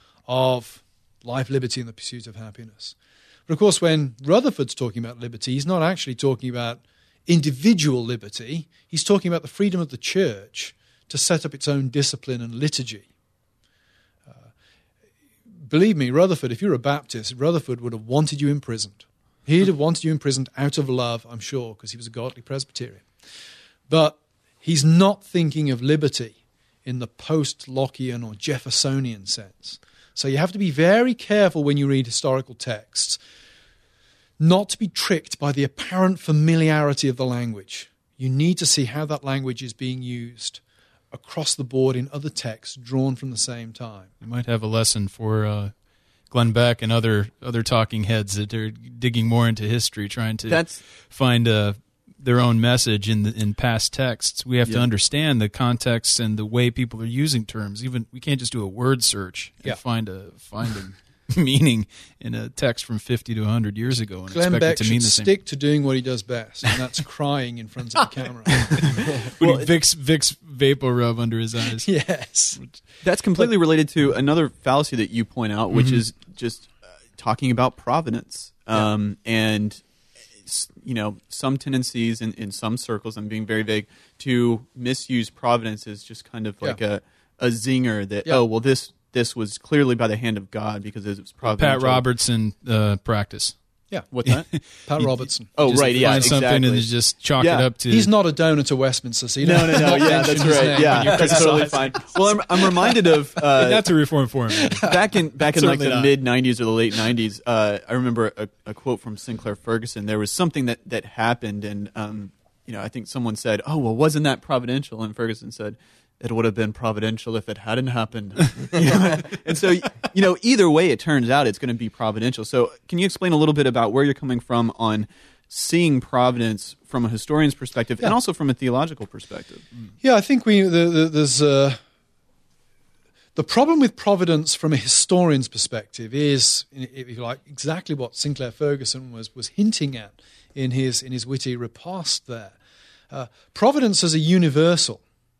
of life, liberty, and the pursuit of happiness. But of course, when Rutherford's talking about liberty, he's not actually talking about individual liberty. He's talking about the freedom of the church to set up its own discipline and liturgy. Believe me, Rutherford, if you're a Baptist, Rutherford would have wanted you imprisoned. He'd have wanted you imprisoned out of love, I'm sure, because he was a godly Presbyterian. But he's not thinking of liberty in the post-Lockean or Jeffersonian sense. So you have to be very careful when you read historical texts not to be tricked by the apparent familiarity of the language. You need to see how that language is being used across the board in other texts drawn from the same time. You might have a lesson for Glenn Beck and other talking heads that are digging more into history, trying to find their own message in past texts. We have to understand the context and the way people are using terms. Even we can't just do a word search and find a meaning in a text from 50 to 100 years ago and Glenn expect Beck it to mean the should same. stick to doing what he does best, and that's crying in front of the camera. Vicks Vapor Rub under his eyes. Yes. That's completely related to another fallacy that you point out, which is just talking about providence. And, some tendencies in some circles, I'm being very vague, to misuse providence as just kind of like a zinger that, this was clearly by the hand of God because it was providential. Pat Robertson practice. Yeah. What's that? Pat Robertson. Oh, Just right. Yeah, find something and exactly. just chalk Yeah. it up to. He's not a donor to Westminster, so you don't No. not Yeah, mention that's his right. name Yeah, when you that's totally criticize. fine. Well, I'm reminded of not to reform for him. back in like Certainly the not. mid '90s or the late '90s. I remember a quote from Sinclair Ferguson. There was something that happened, and I think someone said, "Oh, well, wasn't that providential?" And Ferguson said, "It would have been providential if it hadn't happened." And so, either way it turns out, it's going to be providential. So, can you explain a little bit about where you're coming from on seeing providence from a historian's perspective and also from a theological perspective? Yeah, I think there's the problem with providence from a historian's perspective is, if you like, exactly what Sinclair Ferguson was hinting at in his witty riposte there. Providence as a universal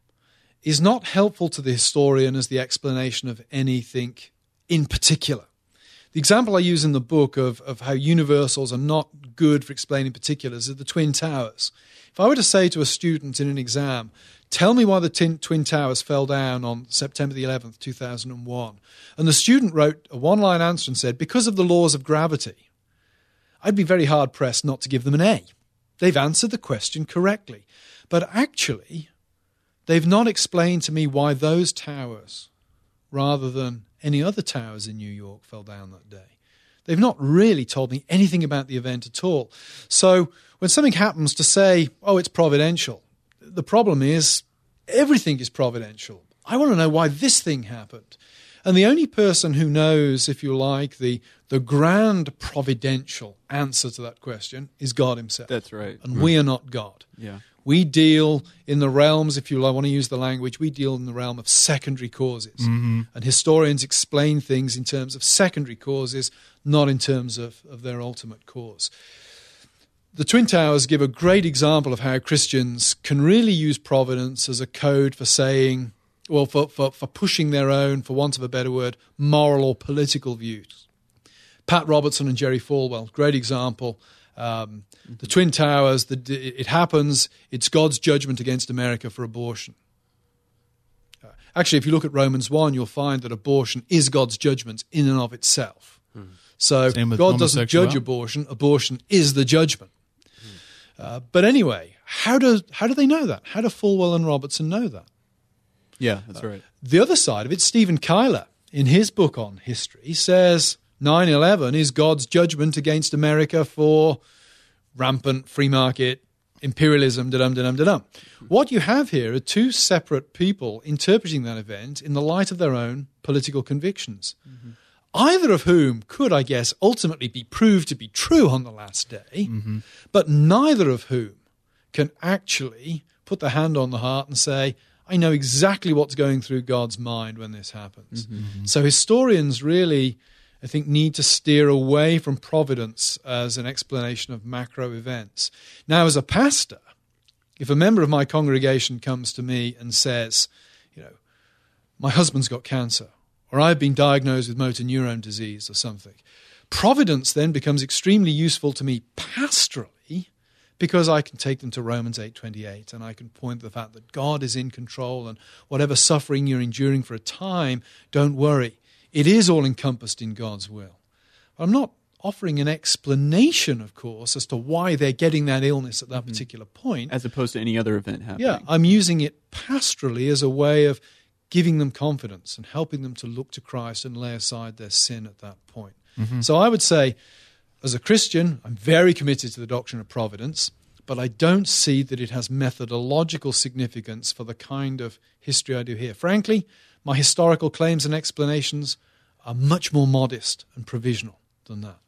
is not helpful to the historian as the explanation of anything in particular. The example I use in the book of how universals are not good for explaining particulars are the Twin Towers. If I were to say to a student in an exam, tell me why the Twin Towers fell down on September the 11th, 2001, and the student wrote a one-line answer and said, because of the laws of gravity, I'd be very hard-pressed not to give them an A. They've answered the question correctly. But actually, they've not explained to me why those towers, rather than any other towers in New York, fell down that day. They've not really told me anything about the event at all. So when something happens, to say, oh, it's providential, the problem is everything is providential. I want to know why this thing happened. And the only person who knows, if you like, the grand providential answer to that question is God himself. That's right. And we are not God. Yeah. We deal in the realms, if you want to use the language, we deal in the realm of secondary causes. Mm-hmm. And historians explain things in terms of secondary causes, not in terms of their ultimate cause. The Twin Towers give a great example of how Christians can really use providence as a code for saying, well, for pushing their own, for want of a better word, moral or political views. Pat Robertson and Jerry Falwell, great example. The Twin Towers, it happens, it's God's judgment against America for abortion. Actually, if you look at Romans 1, you'll find that abortion is God's judgment in and of itself. So God doesn't judge abortion, abortion is the judgment. But anyway, how do they know that? How do Falwell and Robertson know that? Yeah, that's right. The other side of it, Stephen Kyler, in his book on history, says 9/11 is God's judgment against America for rampant free market imperialism, da-dum. What you have here are two separate people interpreting that event in the light of their own political convictions, either of whom could, I guess, ultimately be proved to be true on the last day, but neither of whom can actually put their hand on the heart and say, I know exactly what's going through God's mind when this happens. So historians really, I think, need to steer away from providence as an explanation of macro events. Now, as a pastor, if a member of my congregation comes to me and says, my husband's got cancer, or I've been diagnosed with motor neurone disease or something, providence then becomes extremely useful to me pastorally, because I can take them to Romans 8:28 and I can point to the fact that God is in control, and whatever suffering you're enduring for a time, don't worry. It is all encompassed in God's will. I'm not offering an explanation, of course, as to why they're getting that illness at that particular point. As opposed to any other event happening. Yeah, I'm using it pastorally as a way of giving them confidence and helping them to look to Christ and lay aside their sin at that point. So I would say, as a Christian, I'm very committed to the doctrine of providence, but I don't see that it has methodological significance for the kind of history I do here. Frankly, my historical claims and explanations are much more modest and provisional than that.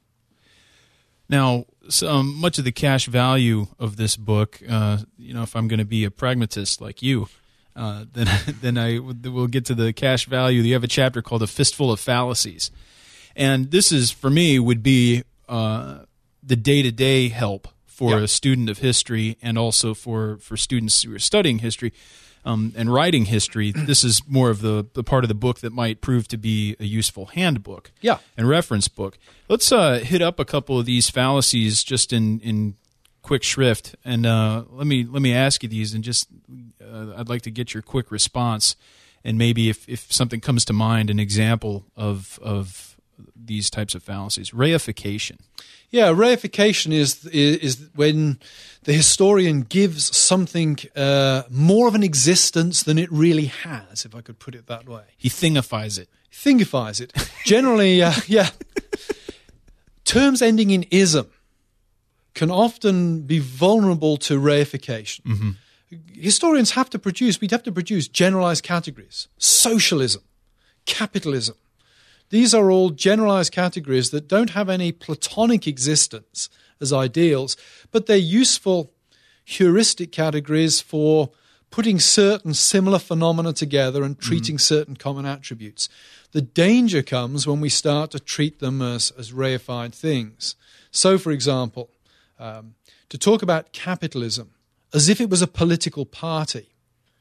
Now, much of the cash value of this book, if I'm going to be a pragmatist like you, then I will get to the cash value. You have a chapter called A Fistful of Fallacies. And this is, for me, would be the day-to-day help for a student of history, and also for students who are studying history and writing history. This is more of the part of the book that might prove to be a useful handbook and reference book. Let's hit up a couple of these fallacies just in quick shrift, and let me ask you these, and just I'd like to get your quick response, and maybe if something comes to mind, an example of these types of fallacies. Reification. Yeah, reification is when the historian gives something more of an existence than it really has, if I could put it that way. He thingifies it. Thingifies it. Generally, terms ending in ism can often be vulnerable to reification. Mm-hmm. Historians we'd have to produce generalized categories. Socialism, capitalism. These are all generalized categories that don't have any Platonic existence as ideals, but they're useful heuristic categories for putting certain similar phenomena together and treating certain common attributes. The danger comes when we start to treat them as reified things. So, for example, to talk about capitalism as if it was a political party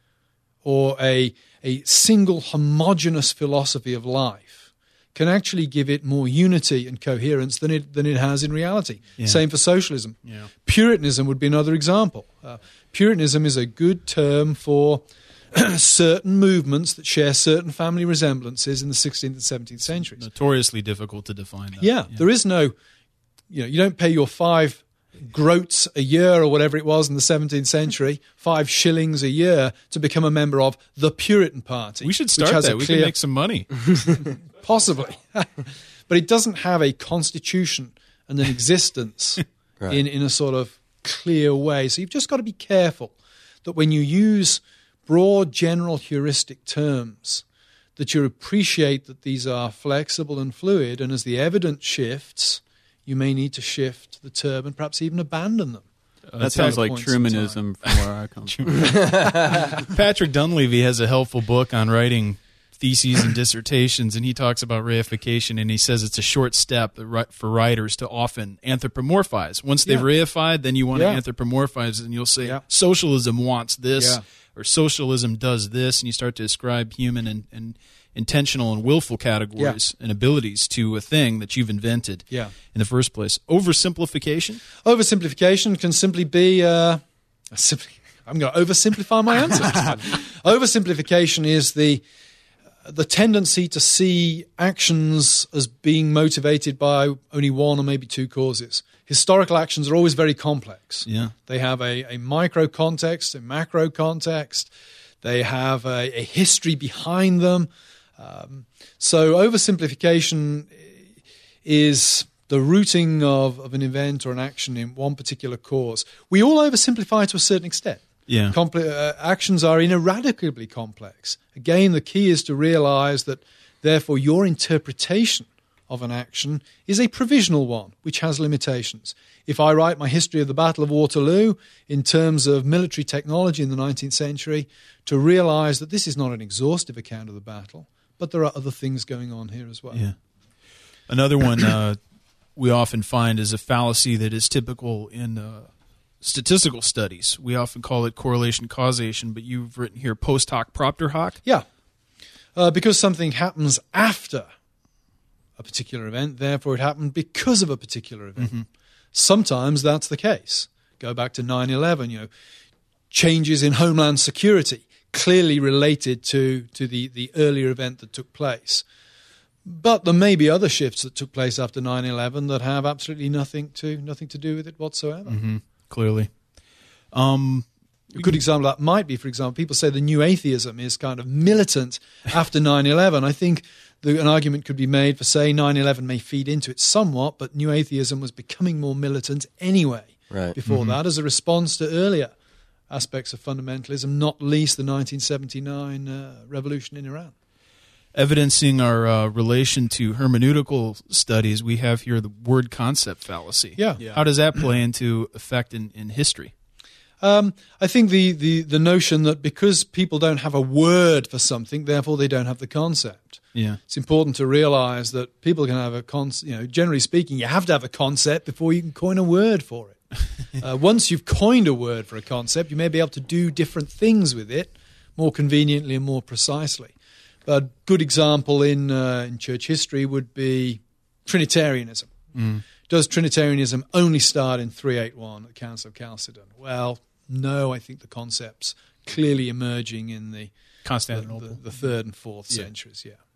or a single homogeneous philosophy of life can actually give it more unity and coherence than it has in reality. Yeah. Same for socialism. Yeah. Puritanism would be another example. Puritanism is a good term for certain movements that share certain family resemblances in the 16th and 17th centuries. Notoriously difficult to define that. Yeah, there is no, you don't pay your 5 groats a year or whatever it was in the 17th century, 5 shillings a year to become a member of the Puritan Party. We should start which has that. a We clear, can make some money. possibly. But it doesn't have a constitution and an existence Right. in a sort of clear way. So you've just got to be careful that when you use broad, general heuristic terms, that you appreciate that these are flexible and fluid, and as the evidence shifts, you may need to shift the term and perhaps even abandon them. That sounds like points in Trumanism from where I come from. Patrick Dunleavy has a helpful book on writing theses and dissertations, and he talks about reification, and he says it's a short step for writers to often anthropomorphize. Once they've reified, then you want to anthropomorphize, and you'll say socialism wants this, or socialism does this, and you start to ascribe human and intentional and willful categories and abilities to a thing that you've invented in the first place. Oversimplification? Oversimplification can simply be I'm going to oversimplify my answer. Oversimplification is the tendency to see actions as being motivated by only one or maybe 2 causes. Historical actions are always very complex. Yeah. They have a micro context, a macro context. They have a history behind them. So oversimplification is the rooting of an event or an action in one particular cause. We all oversimplify to a certain extent. Yeah. Actions are ineradicably complex. Again, the key is to realize that, therefore, your interpretation of an action is a provisional one, which has limitations. If I write my history of the Battle of Waterloo in terms of military technology in the 19th century, to realize that this is not an exhaustive account of the battle, but there are other things going on here as well. Yeah. Another one we often find is a fallacy that is typical in statistical studies. We often call it correlation causation, but you've written here post hoc propter hoc. Yeah. Because something happens after a particular event, therefore it happened because of a particular event. Mm-hmm. Sometimes that's the case. Go back to 9/11, changes in homeland security clearly related to the earlier event that took place. But there may be other shifts that took place after 9/11 that have absolutely nothing to do with it whatsoever. Mm-hmm. Clearly. A good example of that might be, for example, people say the new atheism is kind of militant after 9/11. I think an argument could be made for saying 9/11 may feed into it somewhat, but new atheism was becoming more militant anyway before that as a response to earlier aspects of fundamentalism, not least the 1979 revolution in Iran. Evidencing our relation to hermeneutical studies, we have here the word concept fallacy. Yeah. How does that play into effect in history? I think the notion that because people don't have a word for something, therefore they don't have the concept. Yeah. It's important to realize that people can have a concept. Generally speaking, you have to have a concept before you can coin a word for it. Once you've coined a word for a concept, you may be able to do different things with it more conveniently and more precisely. A good example in church history would be Trinitarianism. Does Trinitarianism only start in 381 at the Council of Chalcedon? Well, no, I think the concept's clearly emerging in the Constantinople. the 3rd and 4th centuries,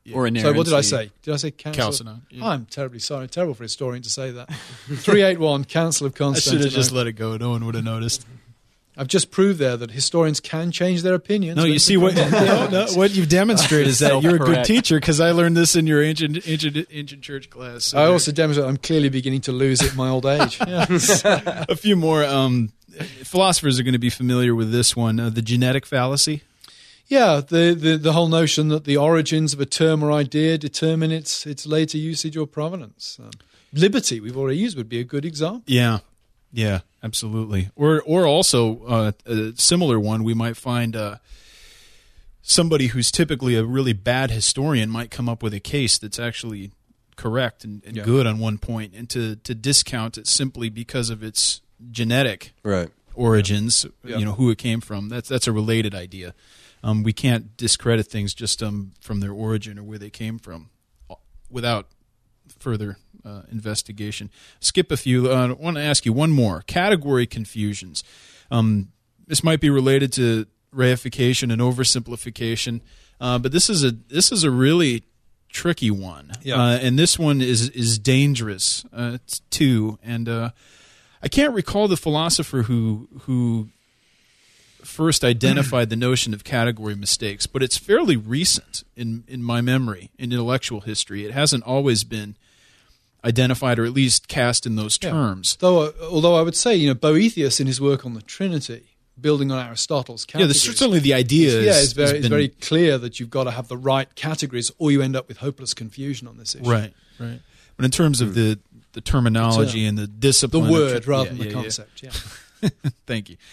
or inerrancy. So what did I say? Did I say Council? Chalcedon, yeah. I'm terribly sorry. Terrible for a historian to say that. 381, Council of I should have Constantinople. just let it go. No one would have noticed. I've just proved there that historians can change their opinions. No, you see what what you've demonstrated is that you're a good Self-correct. teacher, because I learned this in your ancient church class. So I also demonstrate I'm clearly beginning to lose it in my old age. Yeah. a few more philosophers are going to be familiar with this one, the genetic fallacy. Yeah, the whole notion that the origins of a term or idea determine its later usage or provenance. Liberty, we've already used, would be a good example. Yeah, absolutely. Or also a similar one, we might find somebody who's typically a really bad historian might come up with a case that's actually correct and good on one point, and to discount it simply because of its genetic origins, who it came from. That's a related idea. We can't discredit things just from their origin or where they came from without further investigation. Skip a few. I want to ask you one more. Category confusions. This might be related to reification and oversimplification, but this is a really tricky one. And this one is dangerous too. And I can't recall the philosopher who first identified the notion of category mistakes, but it's fairly recent in my memory, in intellectual history. It hasn't always been identified, or at least cast in those terms. Although I would say, Boethius in his work on the Trinity, building on Aristotle's categories. Yeah, certainly the idea it's very clear that you've got to have the right categories, or you end up with hopeless confusion on this issue. Right. But in terms of the terminology and the discipline, the word rather than the concept. Yeah. Thank you.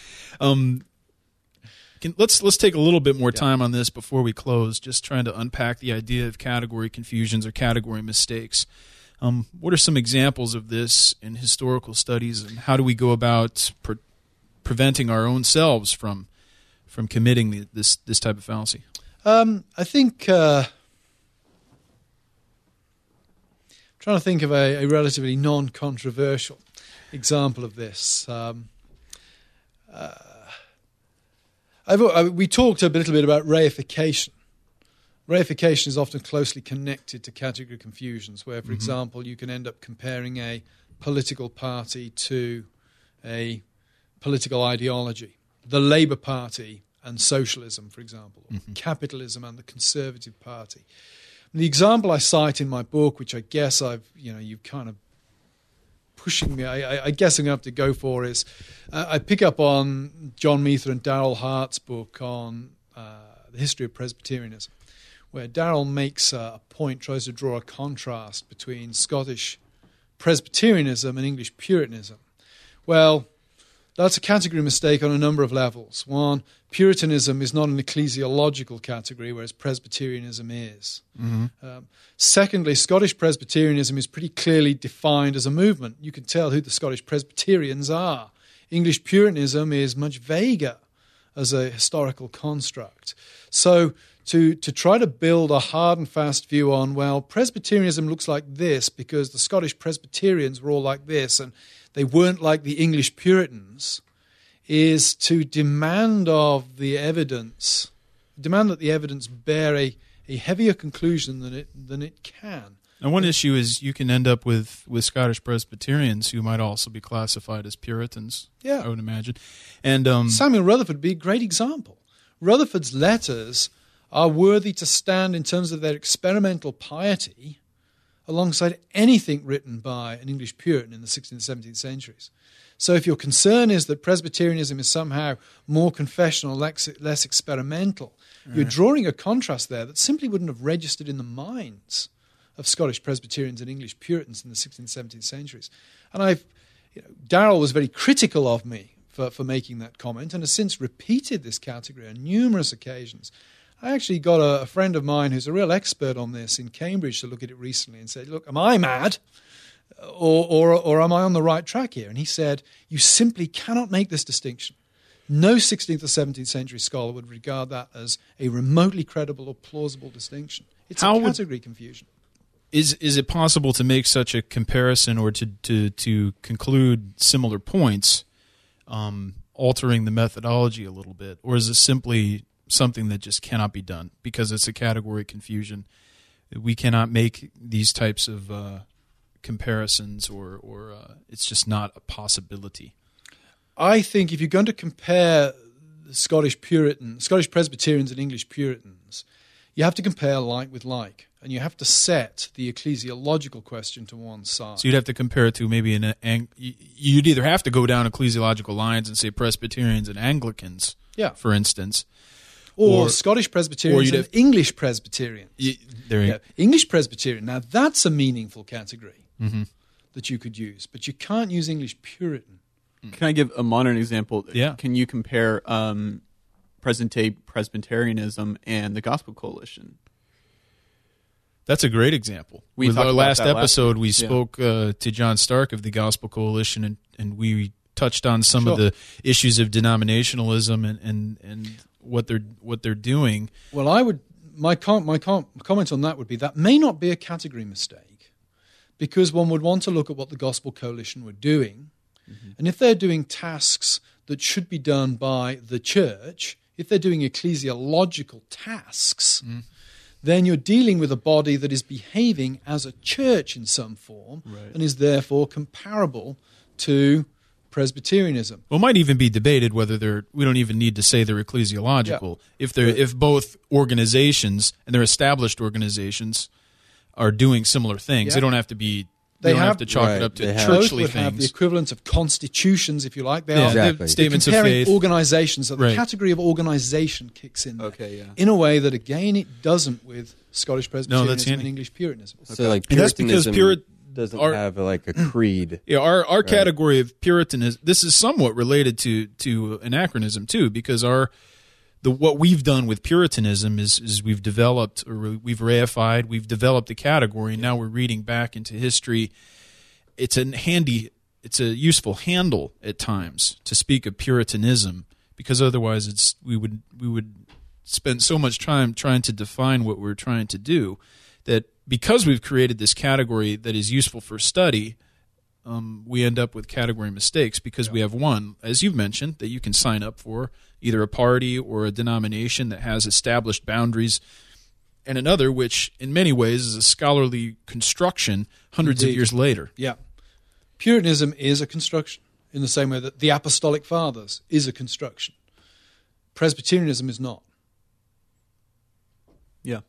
Let's take a little bit more time on this before we close, just trying to unpack the idea of category confusions or category mistakes. What are some examples of this in historical studies, and how do we go about preventing our own selves from committing this type of fallacy? I think trying to think of a relatively non-controversial example of this. We talked a little bit about reification. Reification is often closely connected to category confusions, where, for example, you can end up comparing a political party to a political ideology. The Labour Party and socialism, for example, or capitalism and the Conservative Party. And the example I cite in my book, which I guess you've kind of pushing me, I guess I'm going to have to go for, is I pick up on John Meether and Darrell Hart's book on the history of Presbyterianism, where Darrell makes a point, tries to draw a contrast between Scottish Presbyterianism and English Puritanism. Well, that's a category mistake on a number of levels. One, Puritanism is not an ecclesiological category, whereas Presbyterianism is. Secondly, Scottish Presbyterianism is pretty clearly defined as a movement. You can tell who the Scottish Presbyterians are. English Puritanism is much vaguer as a historical construct. So to try to build a hard and fast view on, well, Presbyterianism looks like this because the Scottish Presbyterians were all like this and they weren't like the English Puritans, is to demand of the evidence, demand that the evidence bear a heavier conclusion than it can. And one issue is you can end up with Scottish Presbyterians who might also be classified as Puritans, I would imagine. And Samuel Rutherford would be a great example. Rutherford's letters are worthy to stand in terms of their experimental piety alongside anything written by an English Puritan in the 16th and 17th centuries. So if your concern is that Presbyterianism is somehow more confessional, less experimental, you're drawing a contrast there that simply wouldn't have registered in the minds of Scottish Presbyterians and English Puritans in the 16th and 17th centuries. And Darrell was very critical of me for making that comment and has since repeated this category on numerous occasions. I actually got a friend of mine who's a real expert on this in Cambridge to look at it recently and said, look, am I mad or am I on the right track here? And he said, you simply cannot make this distinction. No 16th or 17th century scholar would regard that as a remotely credible or plausible distinction. It's a category confusion. Is it possible to make such a comparison or to conclude similar points, altering the methodology a little bit? Or is it simply something that just cannot be done because it's a category confusion We cannot make these types of comparisons, or it's just not a possibility. I think if you're going to compare Scottish Presbyterians and English Puritans, you have to compare like with like, and you have to set the ecclesiological question to one side. So you'd have to compare it to maybe you'd either have to go down ecclesiological lines and say Presbyterians and Anglicans, for instance, or Scottish Presbyterians and English Presbyterians. English Presbyterian. Now that's a meaningful category that you could use, but you can't use English Puritan. Can I give a modern example? Yeah. Can you compare present-day Presbyterianism and the Gospel Coalition? That's a great example. With our last episode, we spoke to John Stark of the Gospel Coalition, and we touched on some of the issues of denominationalism and what they're doing. Well, my comment on that would be that may not be a category mistake, because one would want to look at what the Gospel Coalition were doing. And if they're doing tasks that should be done by the church, if they're doing ecclesiological tasks, then you're dealing with a body that is behaving as a church in some form and is therefore comparable to Presbyterianism. Well, it might even be debated whether we don't even need to say they're ecclesiological. Yeah. If both organizations, and they're established organizations, are doing similar things, they don't have to be... They don't have to chalk it up to churchly things. They have the equivalent of constitutions, if you like. They are statements of faith. Organizations. So the category of organization kicks in there, in a way that, again, it doesn't with Scottish Presbyterianism and English Puritanism. So, like, Puritanism doesn't have, like, a creed. Yeah, our category of Puritanism, this is somewhat related to anachronism, too, because what we've done with Puritanism is we've developed, or we've reified, we've developed a category, and now we're reading back into history. It's a useful handle at times to speak of Puritanism, because otherwise we would spend so much time trying to define what we're trying to do, that because we've created this category that is useful for study, we end up with category mistakes, because we have one, as you've mentioned, that you can sign up for, either a party or a denomination that has established boundaries, and another which in many ways is a scholarly construction hundreds of years later. Yeah. Puritanism is a construction in the same way that the Apostolic Fathers is a construction. Presbyterianism is not. Yeah.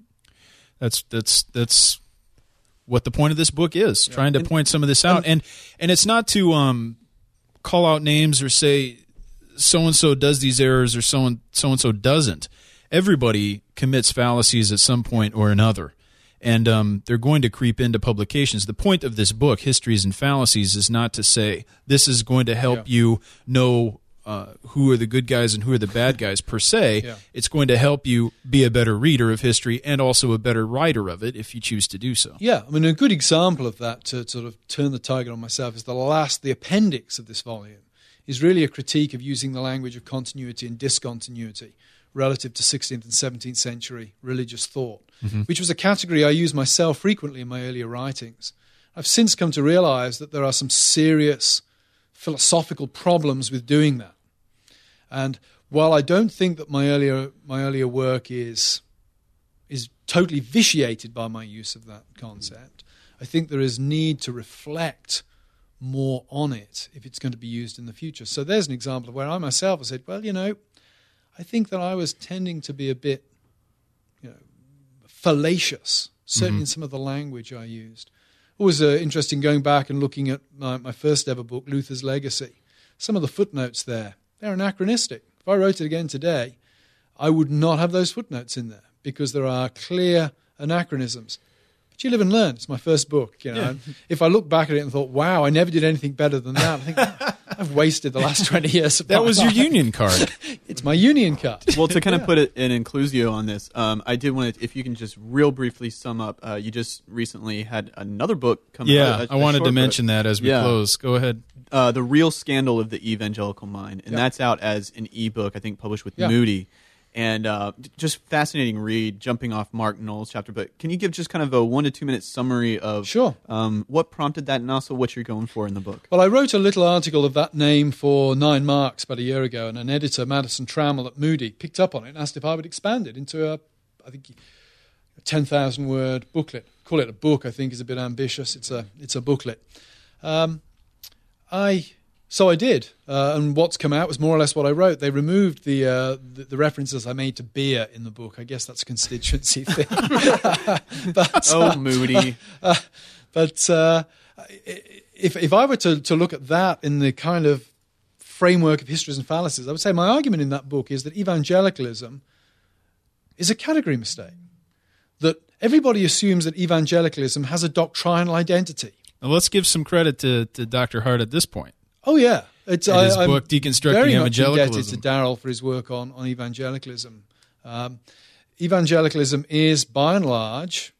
That's what the point of this book is, trying to point some of this out. And it's not to call out names or say so-and-so does these errors or so-and-so doesn't. Everybody commits fallacies at some point or another, and they're going to creep into publications. The point of this book, Histories and Fallacies, is not to say this is going to help you know who are the good guys and who are the bad guys per se. Yeah. It's going to help you be a better reader of history and also a better writer of it if you choose to do so. Yeah, I mean, a good example of that, to sort of turn the target on myself, is the appendix of this volume is really a critique of using the language of continuity and discontinuity relative to 16th and 17th century religious thought, which was a category I used myself frequently in my earlier writings. I've since come to realize that there are some serious philosophical problems with doing that. And while I don't think that my earlier work is totally vitiated by my use of that concept, I think there is need to reflect more on it if it's going to be used in the future. So there's an example of where I myself have said, well, I think that I was tending to be a bit fallacious, certainly in some of the language I used. It was interesting going back and looking at my first ever book, Luther's Legacy. Some of the footnotes there, they're anachronistic. If I wrote it again today, I would not have those footnotes in there because there are clear anachronisms. But you live and learn. It's my first book. If I look back at it and thought, wow, I never did anything better than that, I think I've wasted the last 20 years of That was your union card. It's my union card. Well, to kind of put it in inclusio on this, I did want to, if you can just real briefly sum up, you just recently had another book come out. Yeah, I wanted to mention that as we close. Go ahead. The Real Scandal of the Evangelical Mind, and that's out as an ebook, I think published with Moody. And just fascinating read, jumping off Mark Knoll's chapter. But can you give just kind of a 1 to 2 minute summary of what prompted that and also what you're going for in the book? Well, I wrote a little article of that name for 9 Marks about a year ago, and an editor, Madison Trammell at Moody, picked up on it and asked if I would expand it into 10,000-word booklet. Call it a book, I think, is a bit ambitious. It's a booklet. So I did, and what's come out was more or less what I wrote. They removed the references I made to beer in the book. I guess that's a constituency thing. But, Moody. But if I were to look at that in the kind of framework of histories and fallacies, I would say my argument in that book is that evangelicalism is a category mistake. That everybody assumes that evangelicalism has a doctrinal identity. Now let's give some credit to Dr. Hart at this point. Oh, yeah. His book, Deconstructing very Evangelicalism. much indebted to Darrell for his work on evangelicalism. Evangelicalism is, by and large,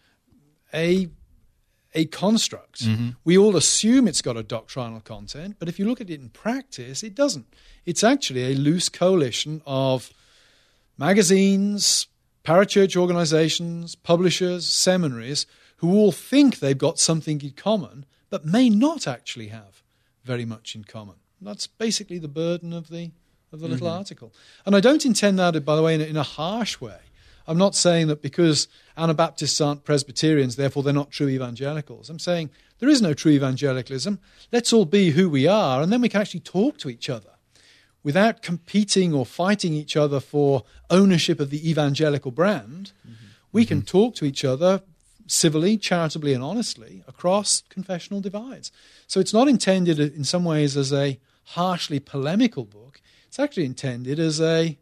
a construct. Mm-hmm. We all assume it's got a doctrinal content, but if you look at it in practice, it doesn't. It's actually a loose coalition of magazines, parachurch organizations, publishers, seminaries, who all think they've got something in common, but may not actually have very much in common. That's basically the burden of the little article. And I don't intend that, by the way, in a harsh way. I'm not saying that because Anabaptists aren't Presbyterians, therefore they're not true evangelicals. I'm saying there is no true evangelicalism. Let's all be who we are, and then we can actually talk to each other without competing or fighting each other for ownership of the evangelical brand. We can talk to each other civilly, charitably, and honestly across confessional divides. So it's not intended in some ways as a harshly polemical book. It's actually intended as a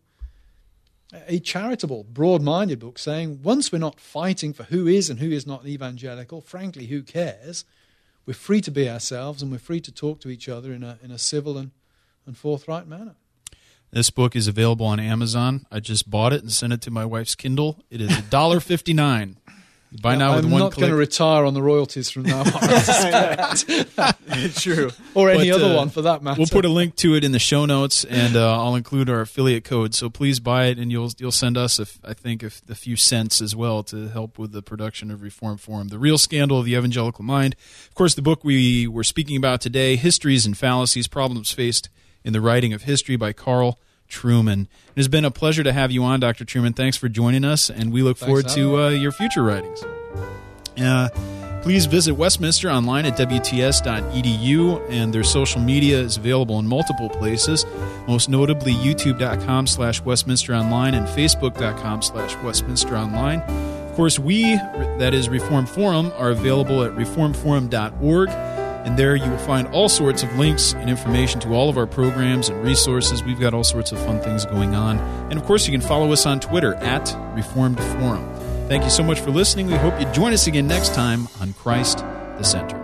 charitable, broad-minded book saying once we're not fighting for who is and who is not evangelical, frankly, who cares? We're free to be ourselves and we're free to talk to each other in a civil and forthright manner. This book is available on Amazon. I just bought it and sent it to my wife's Kindle. It is $1.59. Buy now with I'm one not click. going to retire on the royalties from now on, I suspect. It's true. Or any other one for that matter. We'll put a link to it in the show notes, and I'll include our affiliate code. So please buy it, and you'll send us, a few cents as well to help with the production of Reformed Forum, The Real Scandal of the Evangelical Mind. Of course, the book we were speaking about today, Histories and Fallacies, Problems Faced in the Writing of History by Carl Trueman. It has been a pleasure to have you on, Dr. Trueman. Thanks for joining us, and we look forward to your future writings. Please visit Westminster online at wts.edu, and their social media is available in multiple places, most notably youtube.com/westminsteronline and facebook.com/westminsteronline. Of course, that is Reformed Forum, are available at reformedforum.org. And there you will find all sorts of links and information to all of our programs and resources. We've got all sorts of fun things going on. And, of course, you can follow us on Twitter at Reformed Forum. Thank you so much for listening. We hope you join us again next time on Christ the Center.